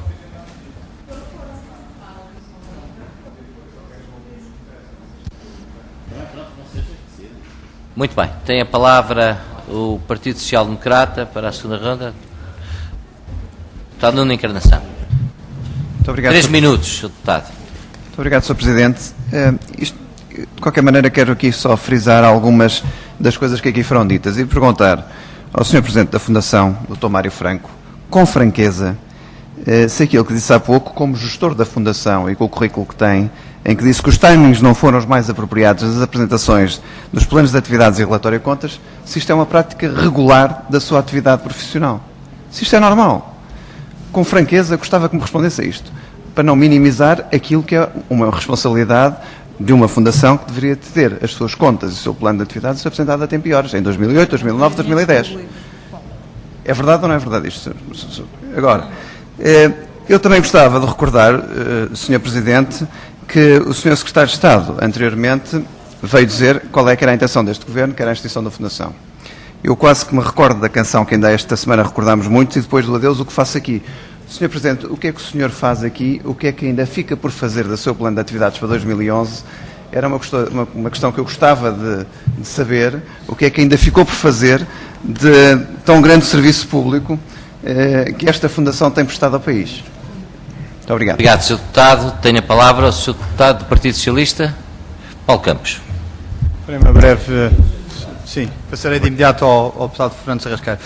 Speaker 1: Muito bem, tem a palavra o Partido Social Democrata para a segunda ronda. Deputado Nuno Encarnação.
Speaker 9: Muito obrigado.
Speaker 1: Três minutos, senhor Deputado.
Speaker 9: Muito obrigado, senhor Presidente. Uh, isto, de qualquer maneira, quero aqui só frisar algumas das coisas que aqui foram ditas e perguntar ao senhor Presidente da Fundação, doutor Mário Franco, com franqueza, uh, se aquilo que disse há pouco, como gestor da Fundação e com o currículo que tem, em que disse que os timings não foram os mais apropriados nas apresentações dos planos de atividades e relatório de contas, se isto é uma prática regular da sua atividade profissional. Se isto é normal. Com franqueza, gostava que me respondesse a isto, para não minimizar aquilo que é uma responsabilidade de uma fundação que deveria ter as suas contas e o seu plano de atividades apresentado a tempo e horas, em dois mil e oito, dois mil e nove, dois mil e dez. É verdade ou não é verdade isto? Agora, eu também gostava de recordar, senhor Presidente, que o senhor Secretário de Estado, anteriormente, veio dizer qual é que era a intenção deste Governo, que era a instituição da Fundação. Eu quase que me recordo da canção que ainda esta semana recordámos muito, e depois do adeus, o que faço aqui. senhor Presidente, o que é que o senhor faz aqui? O que é que ainda fica por fazer do seu plano de atividades para dois mil e onze? Era uma questão, uma, uma questão que eu gostava de, de saber. O que é que ainda ficou por fazer de tão grande serviço público eh, que esta Fundação tem prestado ao país? Muito obrigado.
Speaker 1: Obrigado, senhor Deputado. Tenho a palavra o senhor Deputado do Partido Socialista, Paulo Campos.
Speaker 3: Para uma breve... Sim, passarei de imediato ao, ao Deputado Fernando Sarrascaio.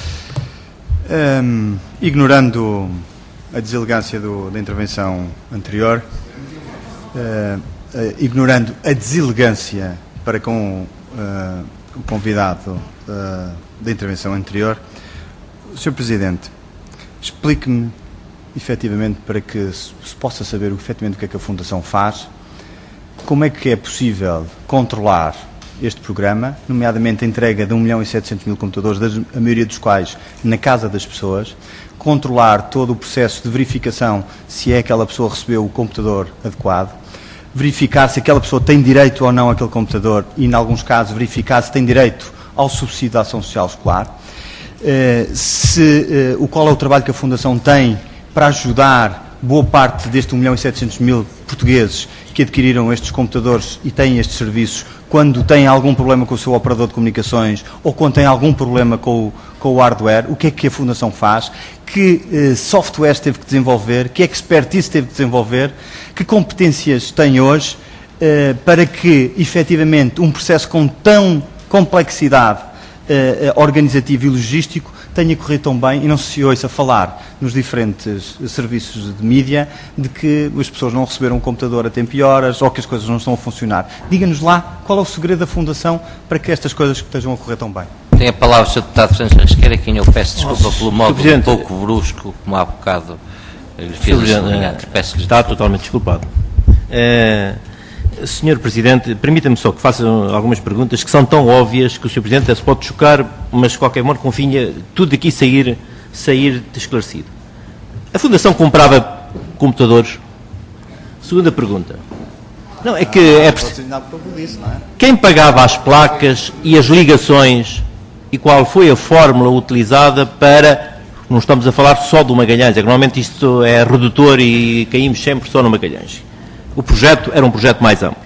Speaker 3: Um, ignorando a deselegância do, da intervenção anterior, uh, uh, ignorando a deselegância para com uh, o convidado uh, da intervenção anterior, senhor Presidente, explique-me efetivamente, para que se, se possa saber efetivamente o que é que a Fundação faz, como é que é possível controlar este programa, nomeadamente a entrega de um milhão e setecentos mil computadores, das, a maioria dos quais na casa das pessoas, controlar todo o processo de verificação se é aquela pessoa recebeu o computador adequado, verificar se aquela pessoa tem direito ou não àquele computador e, em alguns casos, verificar se tem direito ao subsídio da ação social escolar, eh, se, eh, o qual é o trabalho que a Fundação tem para ajudar boa parte deste um milhão e setecentos mil portugueses que adquiriram estes computadores e têm estes serviços quando têm algum problema com o seu operador de comunicações ou quando têm algum problema com o, com o hardware, o que é que a Fundação faz, que eh, softwares teve que desenvolver, que expertise teve que desenvolver, que competências tem hoje eh, para que, efetivamente, um processo com tão complexidade eh, organizativo e logístico tenha corrido tão bem e não se ouça falar nos diferentes serviços de mídia de que as pessoas não receberam um computador a tempo e horas ou que as coisas não estão a funcionar. Diga-nos lá qual é o segredo da Fundação para que estas coisas estejam a correr tão bem.
Speaker 1: Tem a palavra o senhor Deputado Fernando Rasqueira, a quem eu peço desculpa Nossa, pelo modo um pouco brusco, como há bocado lhe fiz a peço-lhe
Speaker 2: Está totalmente desculpado. É... senhor Presidente, permita-me só que faça algumas perguntas que são tão óbvias que o senhor Presidente se pode chocar, mas de qualquer modo convinha tudo aqui sair, sair esclarecido. A Fundação comprava computadores? Segunda pergunta. Não, é que é quem pagava as placas e as ligações e qual foi a fórmula utilizada para... Não estamos a falar só do Magalhães, é que normalmente isto é redutor e caímos sempre só no Magalhães. O projeto era um projeto mais amplo.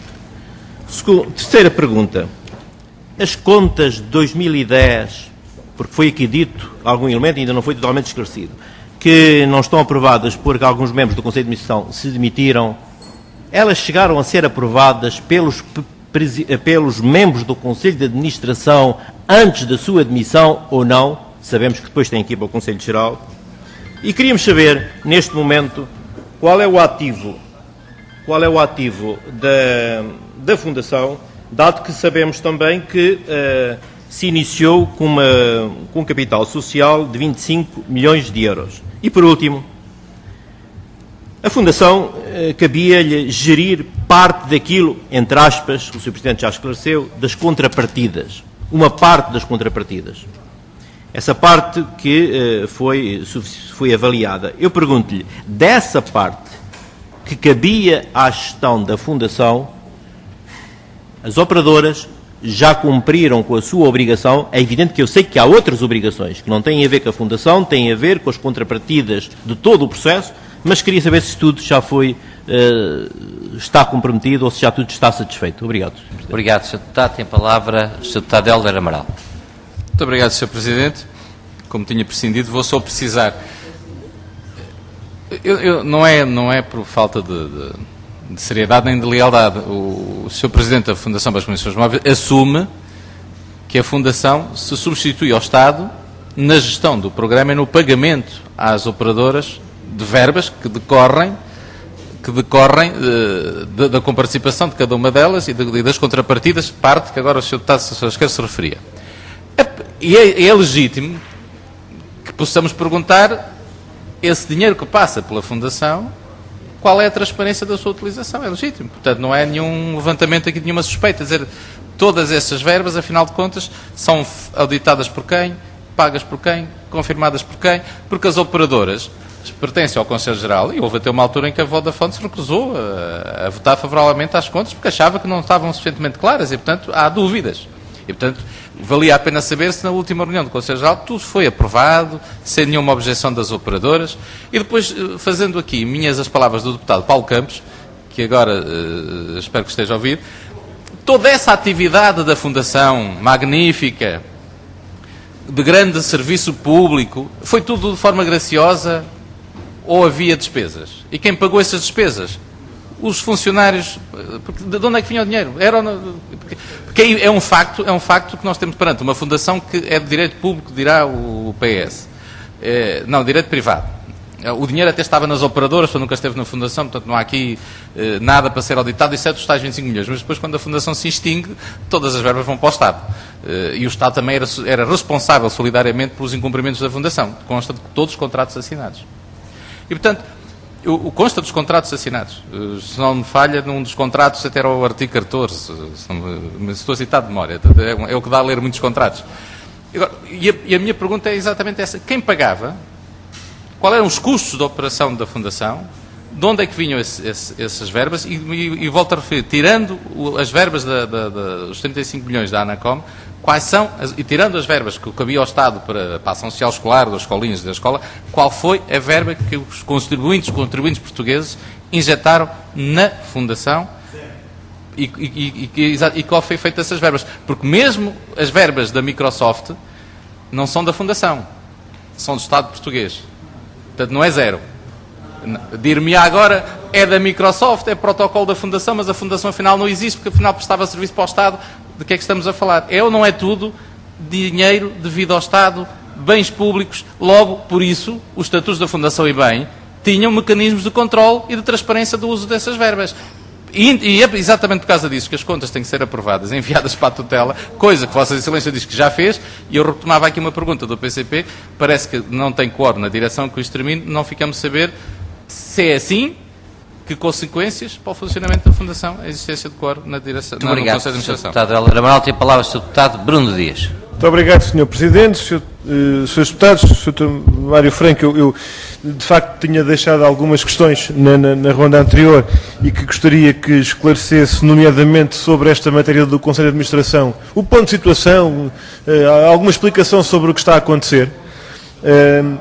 Speaker 2: Segunda, terceira pergunta. As contas de dois mil e dez, porque foi aqui dito algum elemento, ainda não foi totalmente esclarecido, que não estão aprovadas porque alguns membros do Conselho de Administração se demitiram, elas chegaram a ser aprovadas pelos, pelos membros do Conselho de Administração antes da sua demissão ou não? Sabemos que depois tem que ir para o Conselho Geral. E queríamos saber, neste momento, qual é o ativo qual é o ativo da, da Fundação, dado que sabemos também que uh, se iniciou com, uma, com um capital social de vinte e cinco milhões de euros. E, por último, a Fundação uh, cabia-lhe gerir parte daquilo, entre aspas, o senhor Presidente já esclareceu, das contrapartidas. Uma parte das contrapartidas. Essa parte que uh, foi, foi avaliada. Eu pergunto-lhe, dessa parte que cabia à gestão da Fundação, as operadoras já cumpriram com a sua obrigação. É evidente que eu sei que há outras obrigações que não têm a ver com a Fundação, têm a ver com as contrapartidas de todo o processo, mas queria saber se tudo já foi, uh, está comprometido ou se já tudo está satisfeito. Obrigado. senhor Presidente.
Speaker 1: Obrigado, senhor Deputado. Tem a palavra o senhor Deputado Hélder Amaral.
Speaker 6: Muito obrigado, senhor Presidente. Como tinha prescindido, vou só precisar. Eu, eu, não, é, não é por falta de, de, de seriedade nem de lealdade. O, o senhor Presidente da Fundação para as Comissões Móveis assume que a Fundação se substitui ao Estado na gestão do programa e no pagamento às operadoras de verbas que decorrem, que decorrem de, de, da comparticipação de cada uma delas e, de, e das contrapartidas, parte que agora o senhor Deputado Sasqueiro se referia. É, e é, é legítimo que possamos perguntar, esse dinheiro que passa pela Fundação, qual é a transparência da sua utilização? É legítimo. Portanto, não é nenhum levantamento aqui de nenhuma suspeita. Dizer, todas essas verbas, afinal de contas, são auditadas por quem, pagas por quem, confirmadas por quem, porque as operadoras pertencem ao Conselho Geral, e houve até uma altura em que a Vodafone se recusou a, a votar favoravelmente às contas, porque achava que não estavam suficientemente claras, e, portanto, há dúvidas. E, portanto, valia a pena saber se na última reunião do Conselho Geral tudo foi aprovado, sem nenhuma objeção das operadoras. E depois, fazendo aqui minhas as palavras do deputado Paulo Campos, que agora uh, espero que esteja a ouvir, toda essa atividade da Fundação, magnífica, de grande serviço público, foi tudo de forma graciosa ou havia despesas? E quem pagou essas despesas? Os funcionários. De onde é que vinha o dinheiro? Era, porque é um facto, é um facto que nós temos perante uma fundação que é de direito público, dirá o P S. É, não, direito privado. O dinheiro até estava nas operadoras, nunca esteve na fundação, portanto não há aqui eh, nada para ser auditado, exceto os tais vinte e cinco milhões. Mas depois, quando a fundação se extingue, todas as verbas vão para o Estado. Eh, e o Estado também era, era responsável solidariamente pelos incumprimentos da fundação. Consta de todos os contratos assinados. E, portanto, o, o consta dos contratos assinados. Uh, se não me falha, num dos contratos até era o artigo catorze, se não me, estou a citar de memória, é, é o que dá a ler muitos contratos. Agora, e, a, e a minha pergunta é exatamente essa. Quem pagava? Quais eram os custos da operação da Fundação? De onde é que vinham esse, esse, essas verbas? E, e, e volto a referir, tirando o, as verbas da, da, da, dos trinta e cinco milhões da Anacom, quais são, as, e tirando as verbas que cabia ao Estado para, para a ação social escolar, das escolinhas da escola, qual foi a verba que os contribuintes, contribuintes portugueses injetaram na Fundação e, e, e, e, e qual foi feita essas verbas? Porque mesmo as verbas da Microsoft não são da Fundação, são do Estado português. Portanto, não é zero. Dir-me-á agora, é da Microsoft, é protocolo da Fundação, mas a Fundação afinal não existe, porque afinal prestava serviço para o Estado. De que é que estamos a falar? É ou não é tudo dinheiro devido ao Estado, bens públicos, logo, por isso, os estatutos da Fundação e bem tinham mecanismos de controle e de transparência do uso dessas verbas. E, e é exatamente por causa disso que as contas têm que ser aprovadas, enviadas para a tutela, coisa que Vossa Excelência diz que já fez, e eu retomava aqui uma pergunta do P C P, parece que não tem quórum na direção que o extermine, não ficamos a saber se é assim, que consequências para o funcionamento da Fundação a existência de quórum na direção,
Speaker 1: Muito
Speaker 6: no
Speaker 1: obrigado,
Speaker 6: Conselho de Administração.
Speaker 1: senhor Deputado Hélder Amaral. Tem a palavra o senhor Deputado Bruno Dias.
Speaker 7: Muito obrigado, senhor Presidente, senhor, uh, senhores Deputados, senhor Mário Franco. Eu, eu, de facto, tinha deixado algumas questões na, na, na ronda anterior e que gostaria que esclarecesse, nomeadamente sobre esta matéria do Conselho de Administração, o ponto de situação, uh, alguma explicação sobre o que está a acontecer. Uh,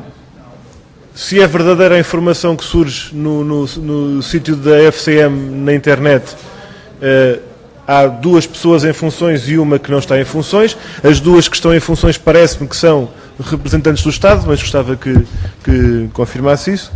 Speaker 7: se é verdadeira a informação que surge no, no, no sítio da F C M na internet, uh, há duas pessoas em funções e uma que não está em funções. As duas que estão em funções parece-me que são representantes do Estado, mas gostava que, que confirmasse isso.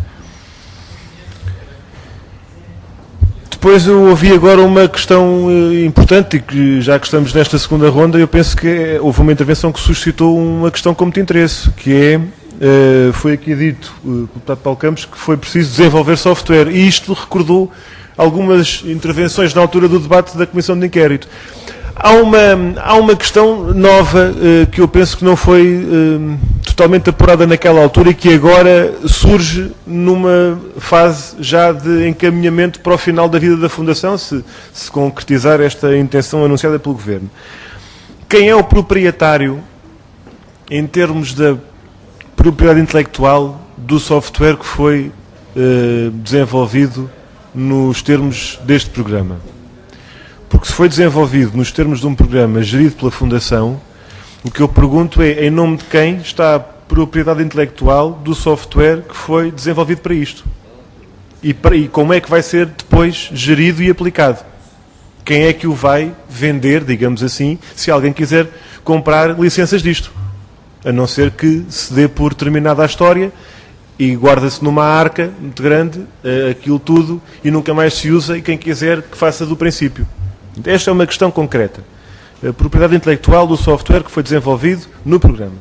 Speaker 7: Depois eu ouvi agora uma questão uh, importante, e que já que estamos nesta segunda ronda, eu penso que é, houve uma intervenção que suscitou uma questão com muito interesse, que é, uh, foi aqui dito uh, pelo deputado Paulo Campos, que foi preciso desenvolver software, e isto recordou algumas intervenções na altura do debate da Comissão de Inquérito. Há uma, há uma questão nova uh, que eu penso que não foi uh, totalmente apurada naquela altura e que agora surge numa fase já de encaminhamento para o final da vida da Fundação, se, se concretizar esta intenção anunciada pelo Governo. Quem é o proprietário, em termos da propriedade intelectual, do software que foi uh, desenvolvido nos termos deste programa? Porque se foi desenvolvido nos termos de um programa gerido pela Fundação, o que eu pergunto é em nome de quem está a propriedade intelectual do software que foi desenvolvido para isto? E, para, e como é que vai ser depois gerido e aplicado? Quem é que o vai vender, digamos assim, se alguém quiser comprar licenças disto? A não ser que se dê por terminada a história e guarda-se numa arca muito grande uh, aquilo tudo e nunca mais se usa e quem quiser que faça do princípio. Esta é uma questão concreta. A propriedade intelectual do software que foi desenvolvido no programa.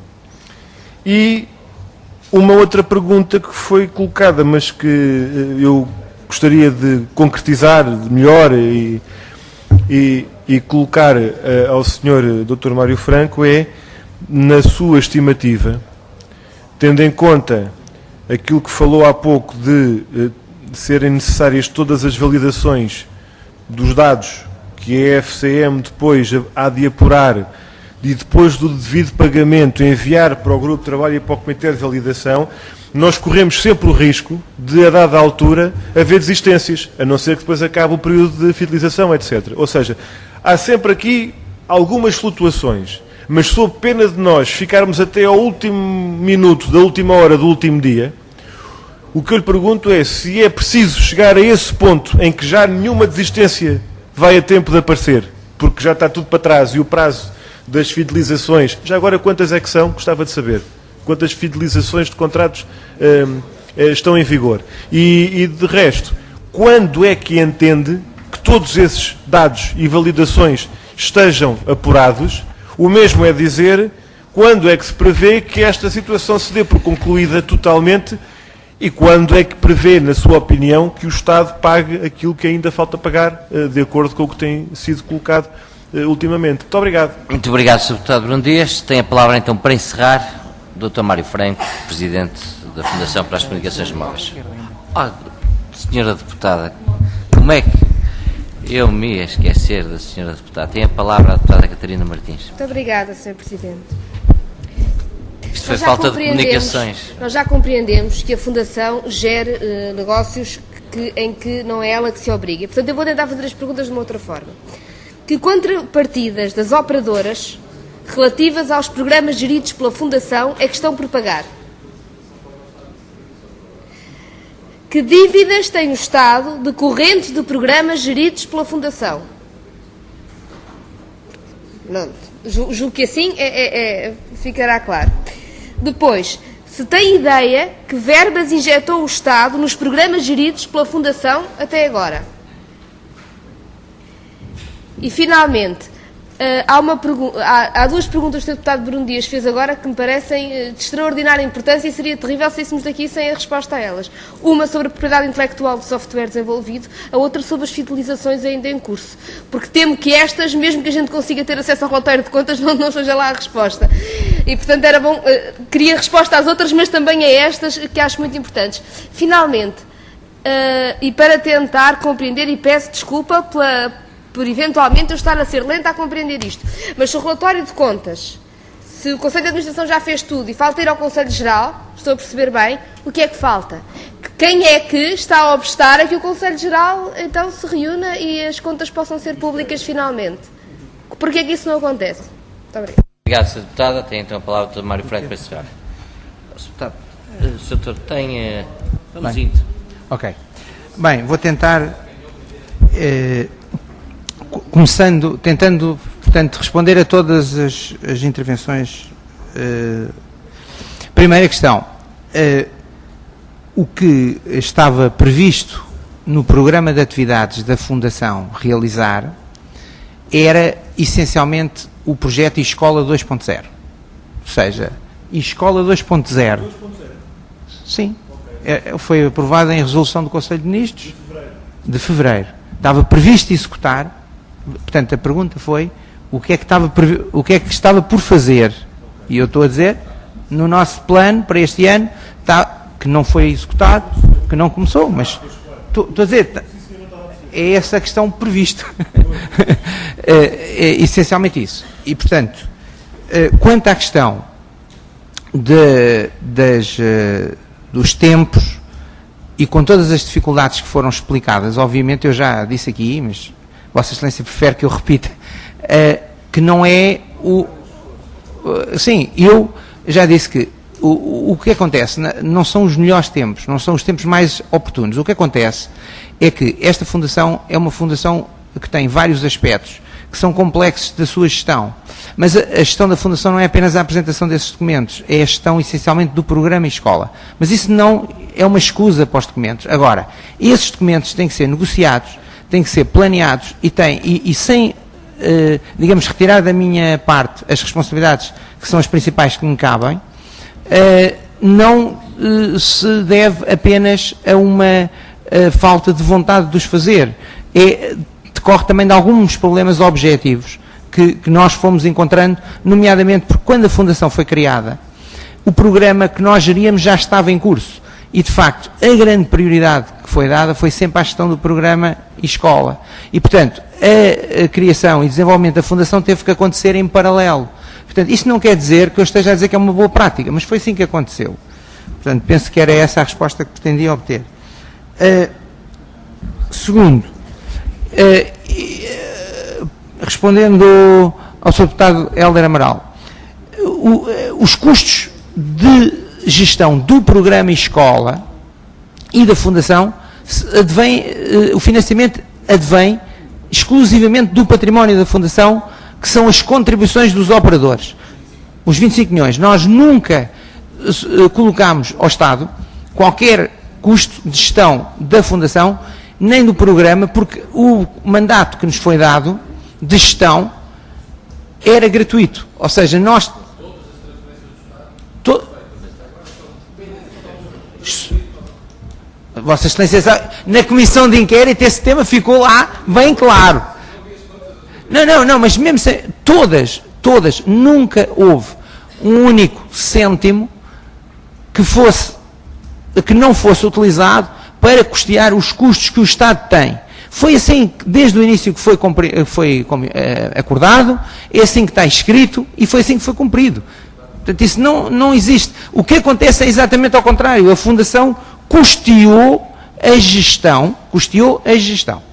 Speaker 7: E uma outra pergunta que foi colocada, mas que eu gostaria de concretizar melhor e, e, e colocar uh, ao senhor doutor Mário Franco é, na sua estimativa, tendo em conta aquilo que falou há pouco de, uh, de serem necessárias todas as validações dos dados que a F C M depois há de apurar e depois do devido pagamento enviar para o grupo de trabalho e para o comitê de validação, nós corremos sempre o risco de, a dada altura, haver desistências, a não ser que depois acabe o período de fidelização, etcétera. Ou seja, há sempre aqui algumas flutuações, mas sob pena de nós ficarmos até ao último minuto da última hora do último dia, o que eu lhe pergunto é se é preciso chegar a esse ponto em que já nenhuma desistência vai a tempo de aparecer, porque já está tudo para trás e o prazo das fidelizações, já agora quantas é que são? Gostava de saber. Quantas fidelizações de contratos hum, estão em vigor? E, e de resto, quando é que entende que todos esses dados e validações estejam apurados? O mesmo é dizer quando é que se prevê que esta situação se dê por concluída totalmente. E quando é que prevê, na sua opinião, que o Estado pague aquilo que ainda falta pagar, de acordo com o que tem sido colocado ultimamente? Muito obrigado.
Speaker 1: Muito obrigado, senhor Deputado Bruno Dias. Tem a palavra, então, para encerrar, o doutor Mário Franco, Presidente da Fundação para as Comunicações Móveis. Oh, senhora Deputada, como é que eu me ia esquecer da senhora Deputada? Tem a palavra a Deputada Catarina Martins.
Speaker 8: Muito obrigada, senhor Presidente.
Speaker 1: Isto foi falta de comunicações.
Speaker 8: Nós já compreendemos que a Fundação gere uh, negócios que, em que não é ela que se obriga. Portanto, eu vou tentar fazer as perguntas de uma outra forma. Que contrapartidas das operadoras relativas aos programas geridos pela Fundação é que estão por pagar? Que dívidas tem o Estado decorrentes de programas geridos pela Fundação? Não, julgo que assim é, é, é, ficará claro. Depois, se tem ideia que verbas injetou o Estado nos programas geridos pela Fundação até agora? E, finalmente, uh, há, uma há, há duas perguntas que o deputado Bruno Dias fez agora que me parecem uh, de extraordinária importância e seria terrível se saíssemos daqui sem a resposta a elas. Uma sobre a propriedade intelectual do software desenvolvido, a outra sobre as fidelizações ainda em curso. Porque temo que estas, mesmo que a gente consiga ter acesso ao relatório de contas, não, não seja lá a resposta. E, portanto, era bom, uh, queria resposta às outras, mas também a estas, que acho muito importantes. Finalmente, uh, e para tentar compreender, e peço desculpa pela... por eventualmente eu estar a ser lenta a compreender isto. Mas se o relatório de contas, se o Conselho de Administração já fez tudo e falta ir ao Conselho Geral, estou a perceber bem, o que é que falta? Quem é que está a obstar a que o Conselho Geral então se reúna e as contas possam ser públicas finalmente? Porquê é que isso não acontece? Muito obrigada.
Speaker 1: Obrigado, senhora Deputada. Tem então a palavra do doutor Mário Franco para encerrar. senhor Deputado, o senhor Doutor tem... Vamos indo.
Speaker 4: Ok. Bem, vou tentar... Eh, começando, tentando, portanto, responder a todas as, as intervenções. Uh, primeira questão, uh, o que estava previsto no programa de atividades da Fundação realizar era, essencialmente, o projeto Escola dois ponto zero. Ou seja, Escola dois ponto zero. Sim. Okay. É, foi aprovado em resolução do Conselho de Ministros. de fevereiro estava previsto executar, portanto a pergunta foi o que é que estava, o que é que estava por fazer, e eu estou a dizer, no nosso plano para este ano, está, que não foi executado, que não começou, mas estou, estou a dizer, é essa a questão prevista. é, é essencialmente isso. E, portanto, quanto à questão de, das, dos tempos, e com todas as dificuldades que foram explicadas, obviamente eu já disse aqui, mas Vossa Excelência prefere que eu repita, que não é o... Sim, eu já disse que o, o que acontece não são os melhores tempos, não são os tempos mais oportunos. O que acontece é que esta fundação é uma fundação que tem vários aspectos que são complexos da sua gestão. Mas a, a gestão da fundação não é apenas a apresentação desses documentos, é a gestão essencialmente do programa e escola. Mas isso não é uma escusa para os documentos. Agora, esses documentos têm que ser negociados, têm que ser planeados e, têm, e, e sem, eh, digamos, retirar da minha parte as responsabilidades que são as principais que me cabem, eh, não eh, se deve apenas a uma eh, falta de vontade de os fazer. É, decorre também de alguns problemas objetivos que, que nós fomos encontrando, nomeadamente porque quando a Fundação foi criada, o programa que nós geríamos já estava em curso. E, de facto, a grande prioridade que foi dada foi sempre à gestão do programa e escola. E, portanto, a, a criação e desenvolvimento da Fundação teve que acontecer em paralelo. Portanto, isso não quer dizer que eu esteja a dizer que é uma boa prática, mas foi assim que aconteceu. Portanto, penso que era essa a resposta que pretendia obter. Uh, segundo, uh, uh, respondendo ao senhor Deputado Hélder Amaral, uh, uh, os custos de gestão do programa escola e da Fundação, advém, uh, o financiamento advém exclusivamente do património da Fundação, que são as contribuições dos operadores. Os vinte e cinco milhões. Nós nunca uh, colocámos ao Estado qualquer custo de gestão da Fundação, nem do programa, porque o mandato que nos foi dado de gestão era gratuito. Ou seja, nós... To... Vossa Excelência sabe, na comissão de inquérito esse tema ficou lá bem claro. Não, não, não, mas mesmo sem, todas, todas, nunca houve um único cêntimo que fosse, que não fosse utilizado para custear os custos que o Estado tem. Foi assim desde o início que foi, foi uh, acordado, é assim que está escrito e foi assim que foi cumprido. Portanto, isso não, não existe. O que acontece é exatamente ao contrário. A Fundação custeou a gestão, custeou a gestão.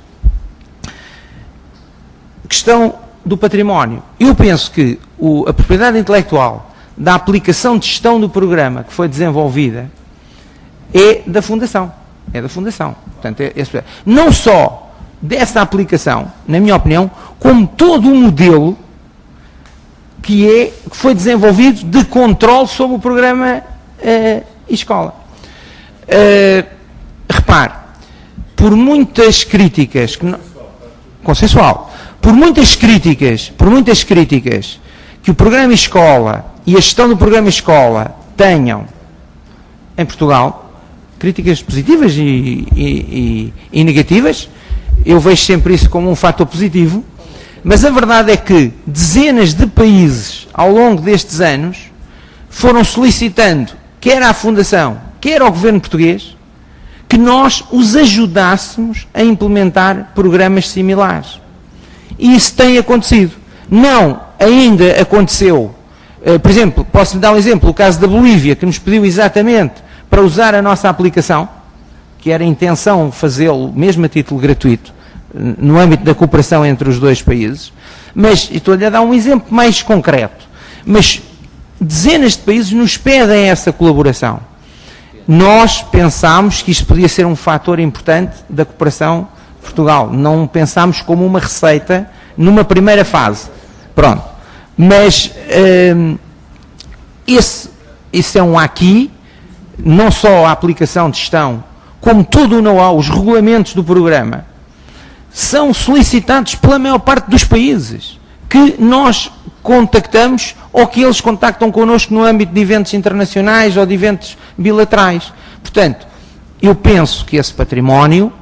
Speaker 4: Questão do património. Eu penso que o, a propriedade intelectual da aplicação de gestão do programa que foi desenvolvida é da Fundação. É da Fundação. Portanto, é, é, não só dessa aplicação, na minha opinião, como todo o modelo que, é, que foi desenvolvido de controle sobre o programa uh, escola. Uh, repare, por muitas críticas... Que não, consensual. Por muitas críticas, por muitas críticas que o programa escola e a gestão do programa escola tenham em Portugal, críticas positivas e, e, e, e negativas, eu vejo sempre isso como um fator positivo, mas a verdade é que dezenas de países ao longo destes anos foram solicitando, quer à Fundação, quer ao governo português, que nós os ajudássemos a implementar programas similares. E isso tem acontecido. Não, ainda aconteceu. Uh, por exemplo, posso-lhe dar um exemplo, o caso da Bolívia, que nos pediu exatamente para usar a nossa aplicação, que era a intenção fazê-lo mesmo a título gratuito, no âmbito da cooperação entre os dois países, mas estou-lhe a dar um exemplo mais concreto. Mas dezenas de países nos pedem essa colaboração. Nós pensámos que isto podia ser um fator importante da cooperação Portugal. Não pensámos como uma receita numa primeira fase. Pronto. Mas hum, esse, esse é um aqui, não só a aplicação de gestão, como todo o know-how, os regulamentos do programa, são solicitados pela maior parte dos países que nós contactamos ou que eles contactam connosco no âmbito de eventos internacionais ou de eventos bilaterais. Portanto, eu penso que esse património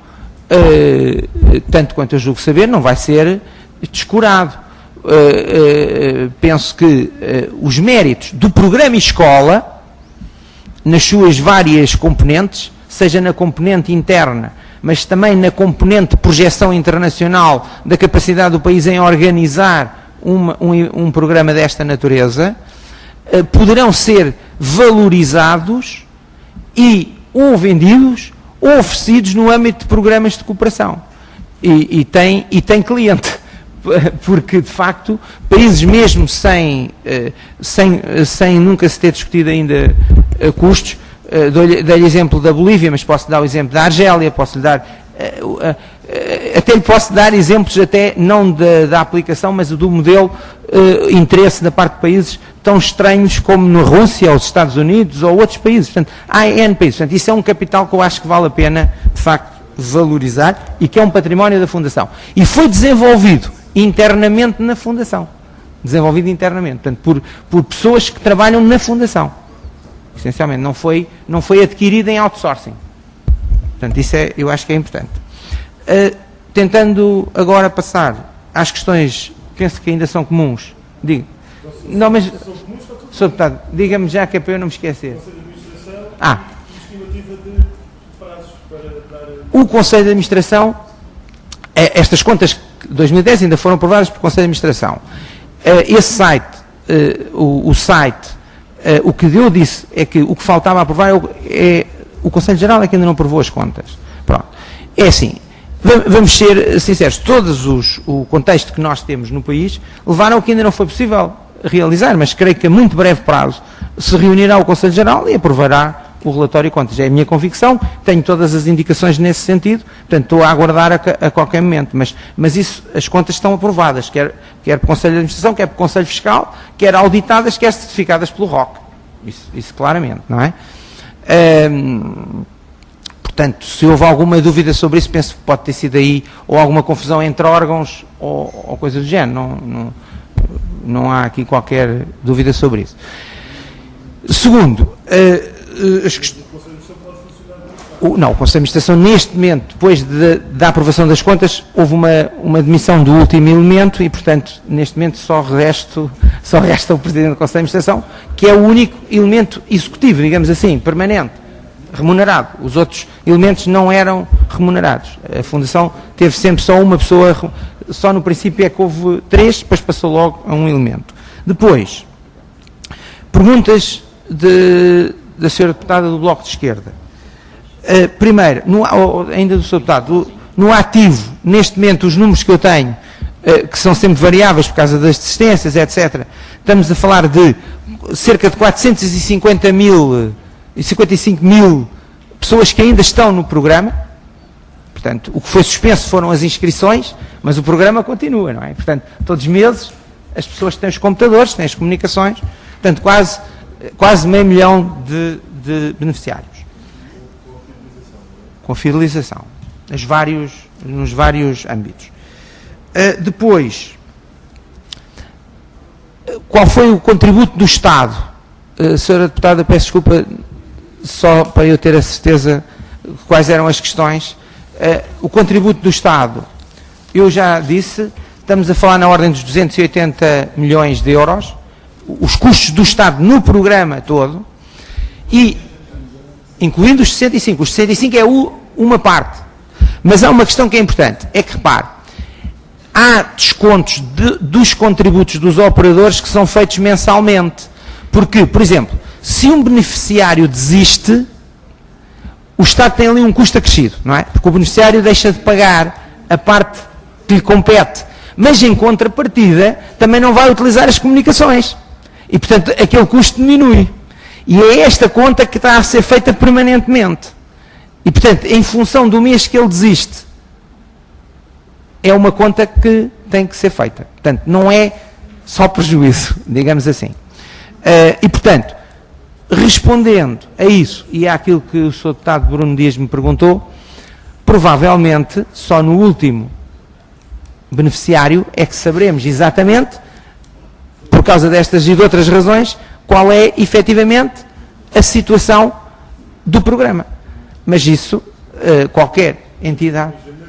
Speaker 4: uh, tanto quanto eu julgo saber, não vai ser descurado. Uh, uh, penso que uh, os méritos do programa escola, nas suas várias componentes, seja na componente interna, mas também na componente de projeção internacional da capacidade do país em organizar uma, um, um programa desta natureza, uh, poderão ser valorizados e ou vendidos ou oferecidos no âmbito de programas de cooperação. E, e, tem, e tem cliente. Porque, de facto, países mesmo sem, sem, sem nunca se ter discutido ainda custos, dou-lhe, dou-lhe exemplo da Bolívia, mas posso dar o exemplo da Argélia, posso lhe dar, até lhe posso dar exemplos até não da, da aplicação, mas do modelo interesse da parte de países tão estranhos como na Rússia, ou os Estados Unidos, ou outros países. Portanto, há N países. Portanto, isso é um capital que eu acho que vale a pena, de facto, valorizar e que é um património da Fundação. E foi desenvolvido internamente na Fundação. Desenvolvido internamente. Portanto, por, por pessoas que trabalham na Fundação. Essencialmente. Não foi, não foi adquirido em outsourcing. Portanto, isso é, eu acho que é importante. Uh, tentando agora passar às questões, penso que ainda são comuns. Diga. Não, mas, Senhor Deputado, diga-me já que é para eu não me esquecer. Ah. O Conselho de Administração, estas contas de dois mil e dez ainda foram aprovadas pelo Conselho de Administração. Esse site, o, o site, o que eu disse é que o que faltava a aprovar é, é o Conselho Geral é que ainda não aprovou as contas. Pronto. É assim, vamos ser sinceros, todos os, o contexto que nós temos no país levaram ao que ainda não foi possível realizar, mas creio que a muito breve prazo se reunirá o Conselho Geral e aprovará o relatório de contas. É a minha convicção, tenho todas as indicações nesse sentido, portanto estou a aguardar a, a qualquer momento, mas, mas isso, as contas estão aprovadas, quer, quer pelo Conselho de Administração, quer pelo Conselho Fiscal, quer auditadas, quer certificadas pelo R O C. Isso, isso claramente, não é? Hum, portanto, se houve alguma dúvida sobre isso, penso que pode ter sido aí, ou alguma confusão entre órgãos, ou, ou coisa do género, não, não, não há aqui qualquer dúvida sobre isso. Segundo, uh, As quest... o, não, o Conselho de Administração, neste momento, depois de, da aprovação das contas, houve uma, uma demissão do último elemento e, portanto, neste momento só, resto, só resta o Presidente do Conselho de Administração, que é o único elemento executivo, digamos assim, permanente, remunerado. Os outros elementos não eram remunerados. A Fundação teve sempre só uma pessoa, só no princípio é que houve três, depois passou logo a um elemento. Depois, perguntas de... da senhora Deputada do Bloco de Esquerda. Uh, primeiro, no, ainda do senhor Deputado, no ativo, neste momento, os números que eu tenho, uh, que são sempre variáveis por causa das desistências, etcétera, estamos a falar de cerca de quatrocentos e cinquenta mil, cinquenta e cinco mil pessoas que ainda estão no programa. Portanto, o que foi suspenso foram as inscrições, mas o programa continua, não é? Portanto, todos os meses, as pessoas têm os computadores, têm as comunicações, portanto, quase quase meio milhão de, de beneficiários. Com fidelização. Nos vários, nos vários âmbitos. Uh, depois, qual foi o contributo do Estado? Uh, senhora Deputada, peço desculpa, só para eu ter a certeza quais eram as questões. Uh, o contributo do Estado, eu já disse, estamos a falar na ordem dos duzentos e oitenta milhões de euros, os custos do Estado no programa todo, e incluindo os sessenta e cinco. Os sessenta e cinco é o, uma parte. Mas há uma questão que é importante, é que, repare, há descontos de, dos contributos dos operadores que são feitos mensalmente. Porque, por exemplo, se um beneficiário desiste, o Estado tem ali um custo acrescido, não é? Porque o beneficiário deixa de pagar a parte que lhe compete, mas em contrapartida também não vai utilizar as comunicações. E, portanto, aquele custo diminui. E é esta conta que está a ser feita permanentemente. E, portanto, em função do mês que ele desiste, é uma conta que tem que ser feita. Portanto, não é só prejuízo, digamos assim. Uh, e, portanto, respondendo a isso e àquilo que o senhor Deputado Bruno Dias me perguntou, provavelmente, só no último beneficiário é que saberemos exatamente, por causa destas e de outras razões, qual é efetivamente a situação do programa. Mas isso, uh, qualquer entidade...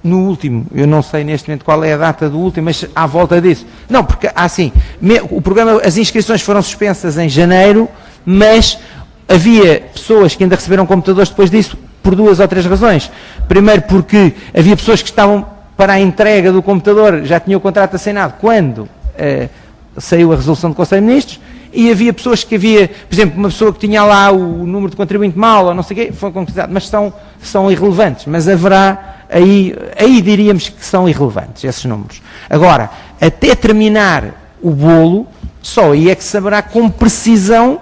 Speaker 4: no último, eu não sei neste momento qual é a data do último, mas à volta disso. Não, porque assim, o programa, as inscrições foram suspensas em janeiro, mas havia pessoas que ainda receberam computadores depois disso, por duas ou três razões. Primeiro porque havia pessoas que estavam para a entrega do computador, já tinham o contrato assinado quando eh, saiu a resolução do Conselho de Ministros, e havia pessoas que havia, por exemplo, uma pessoa que tinha lá o número de contribuinte mal, ou não sei o quê, foi concretizado, mas são, são irrelevantes, mas haverá, aí, aí diríamos que são irrelevantes, esses números. Agora, até terminar o bolo, só aí é que saberá com precisão,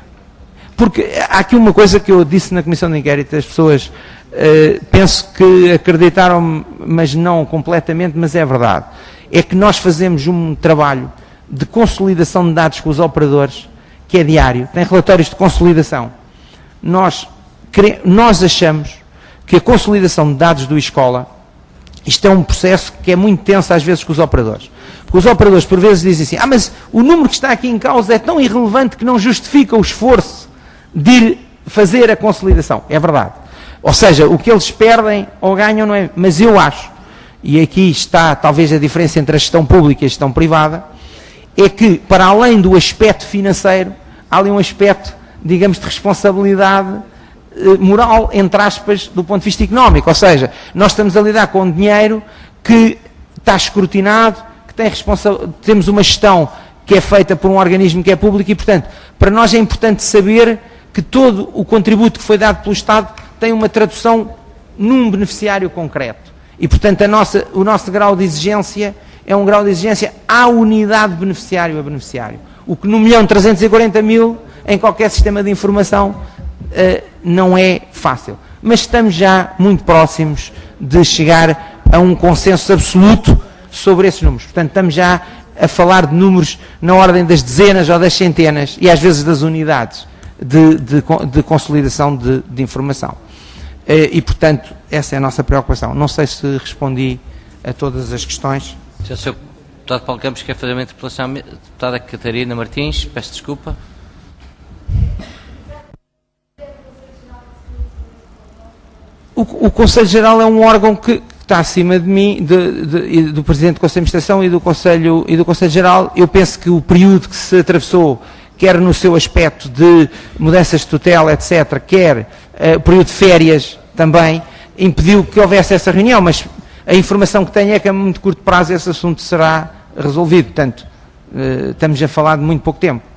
Speaker 4: porque há aqui uma coisa que eu disse na Comissão de Inquérito, as pessoas, uh, penso que acreditaram, mas não completamente, mas é verdade, é que nós fazemos um trabalho de consolidação de dados com os operadores, que é diário, tem relatórios de consolidação. Nós, nós achamos que a consolidação de dados do Escola, isto é um processo que é muito tenso às vezes com os operadores. Porque os operadores por vezes dizem assim, ah, mas o número que está aqui em causa é tão irrelevante que não justifica o esforço de ir fazer a consolidação. É verdade. Ou seja, o que eles perdem ou ganham não é... Mas eu acho, e aqui está talvez a diferença entre a gestão pública e a gestão privada, é que, para além do aspecto financeiro, há ali um aspecto, digamos, de responsabilidade eh, moral, entre aspas, do ponto de vista económico. Ou seja, nós estamos a lidar com um dinheiro que está escrutinado, que tem responsabilidade, temos uma gestão que é feita por um organismo que é público e, portanto, para nós é importante saber que todo o contributo que foi dado pelo Estado tem uma tradução num beneficiário concreto. E, portanto, a nossa, o nosso grau de exigência é um grau de exigência à unidade beneficiário a beneficiário. O que no milhão trezentos e quarenta mil, em qualquer sistema de informação, uh, não é fácil. Mas estamos já muito próximos de chegar a um consenso absoluto sobre esses números. Portanto, estamos já a falar de números na ordem das dezenas ou das centenas, e às vezes das unidades de, de, de consolidação de, de informação. Uh, e, portanto, essa é a nossa preocupação. Não sei se respondi a todas as questões.
Speaker 1: Se o senhor Deputado Paulo Campos quer fazer uma interpelação, Deputada Catarina Martins, peço desculpa.
Speaker 4: O, o Conselho Geral é um órgão que, que está acima de mim, de, de, do Presidente do Conselho de Administração e do Conselho, e do Conselho Geral. Eu penso que o período que se atravessou, quer no seu aspecto de mudanças de tutela, etcétera, quer uh, o período de férias também, impediu que houvesse essa reunião, mas a informação que tenho é que a muito curto prazo esse assunto será resolvido. Portanto, uh, estamos a falar de muito pouco tempo.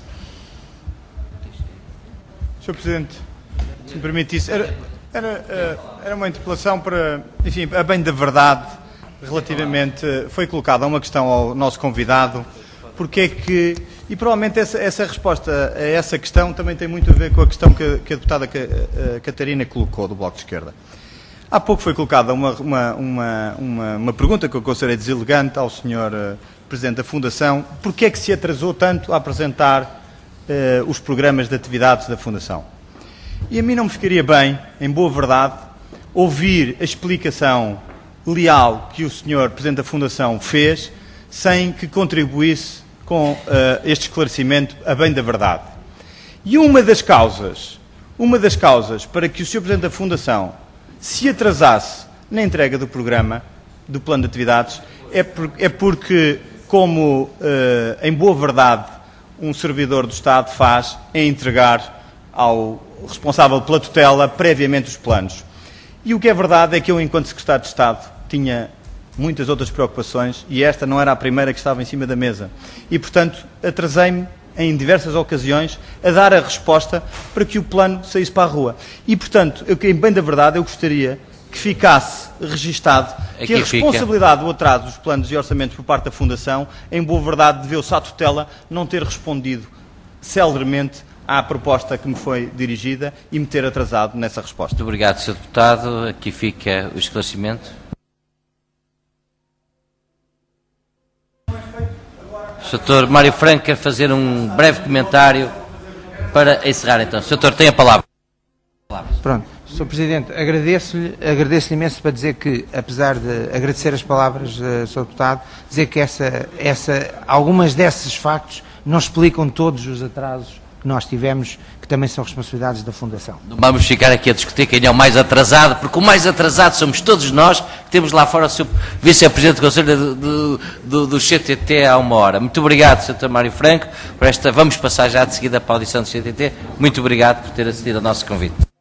Speaker 3: senhor Presidente, se me permite isso, era, era, era uma interpelação para, enfim, a bem da verdade, relativamente, foi colocada uma questão ao nosso convidado, porque é que, e provavelmente essa, essa resposta a essa questão também tem muito a ver com a questão que, que a deputada Catarina colocou, do Bloco de Esquerda. Há pouco foi colocada uma, uma, uma, uma, uma pergunta que eu considerei deselegante ao senhor uh, Presidente da Fundação, porque é que se atrasou tanto a apresentar uh, os programas de atividades da Fundação. E a mim não me ficaria bem, em boa verdade, ouvir a explicação leal que o senhor Presidente da Fundação fez, sem que contribuísse com uh, este esclarecimento a bem da verdade. E uma das causas, uma das causas para que o senhor Presidente da Fundação se atrasasse na entrega do programa, do plano de atividades, é, por, é porque, como, uh, em boa verdade, um servidor do Estado faz, é entregar ao responsável pela tutela previamente os planos. E o que é verdade é que eu, enquanto Secretário de Estado, tinha muitas outras preocupações e esta não era a primeira que estava em cima da mesa. E, portanto, atrasei-me em diversas ocasiões, a dar a resposta para que o plano saísse para a rua. E, portanto, eu, em bem da verdade, eu gostaria que ficasse registado
Speaker 1: Aqui
Speaker 3: que a
Speaker 1: fica.
Speaker 3: responsabilidade do atraso dos planos e orçamentos por parte da Fundação, em boa verdade, deveu-se à tutela não ter respondido celeremente à proposta que me foi dirigida e me ter atrasado nessa resposta.
Speaker 1: Muito obrigado, senhor Deputado. Aqui fica o esclarecimento. O doutor Mário Franco quer fazer um breve comentário para encerrar, então. O doutor tem a palavra.
Speaker 4: Pronto. senhor Presidente, agradeço-lhe agradeço imenso para dizer que, apesar de agradecer as palavras do senhor Deputado, dizer que essa, essa, algumas desses factos não explicam todos os atrasos que nós tivemos, que também são responsabilidades da Fundação.
Speaker 1: Não vamos ficar aqui a discutir quem é o mais atrasado, porque o mais atrasado somos todos nós, que temos lá fora o seu Vice-Presidente do Conselho do, do, do, do C T T há uma hora. Muito obrigado, senhor Mário Franco, por esta. Vamos passar já de seguida para a audição do C T T. Muito obrigado por ter acedido ao nosso convite.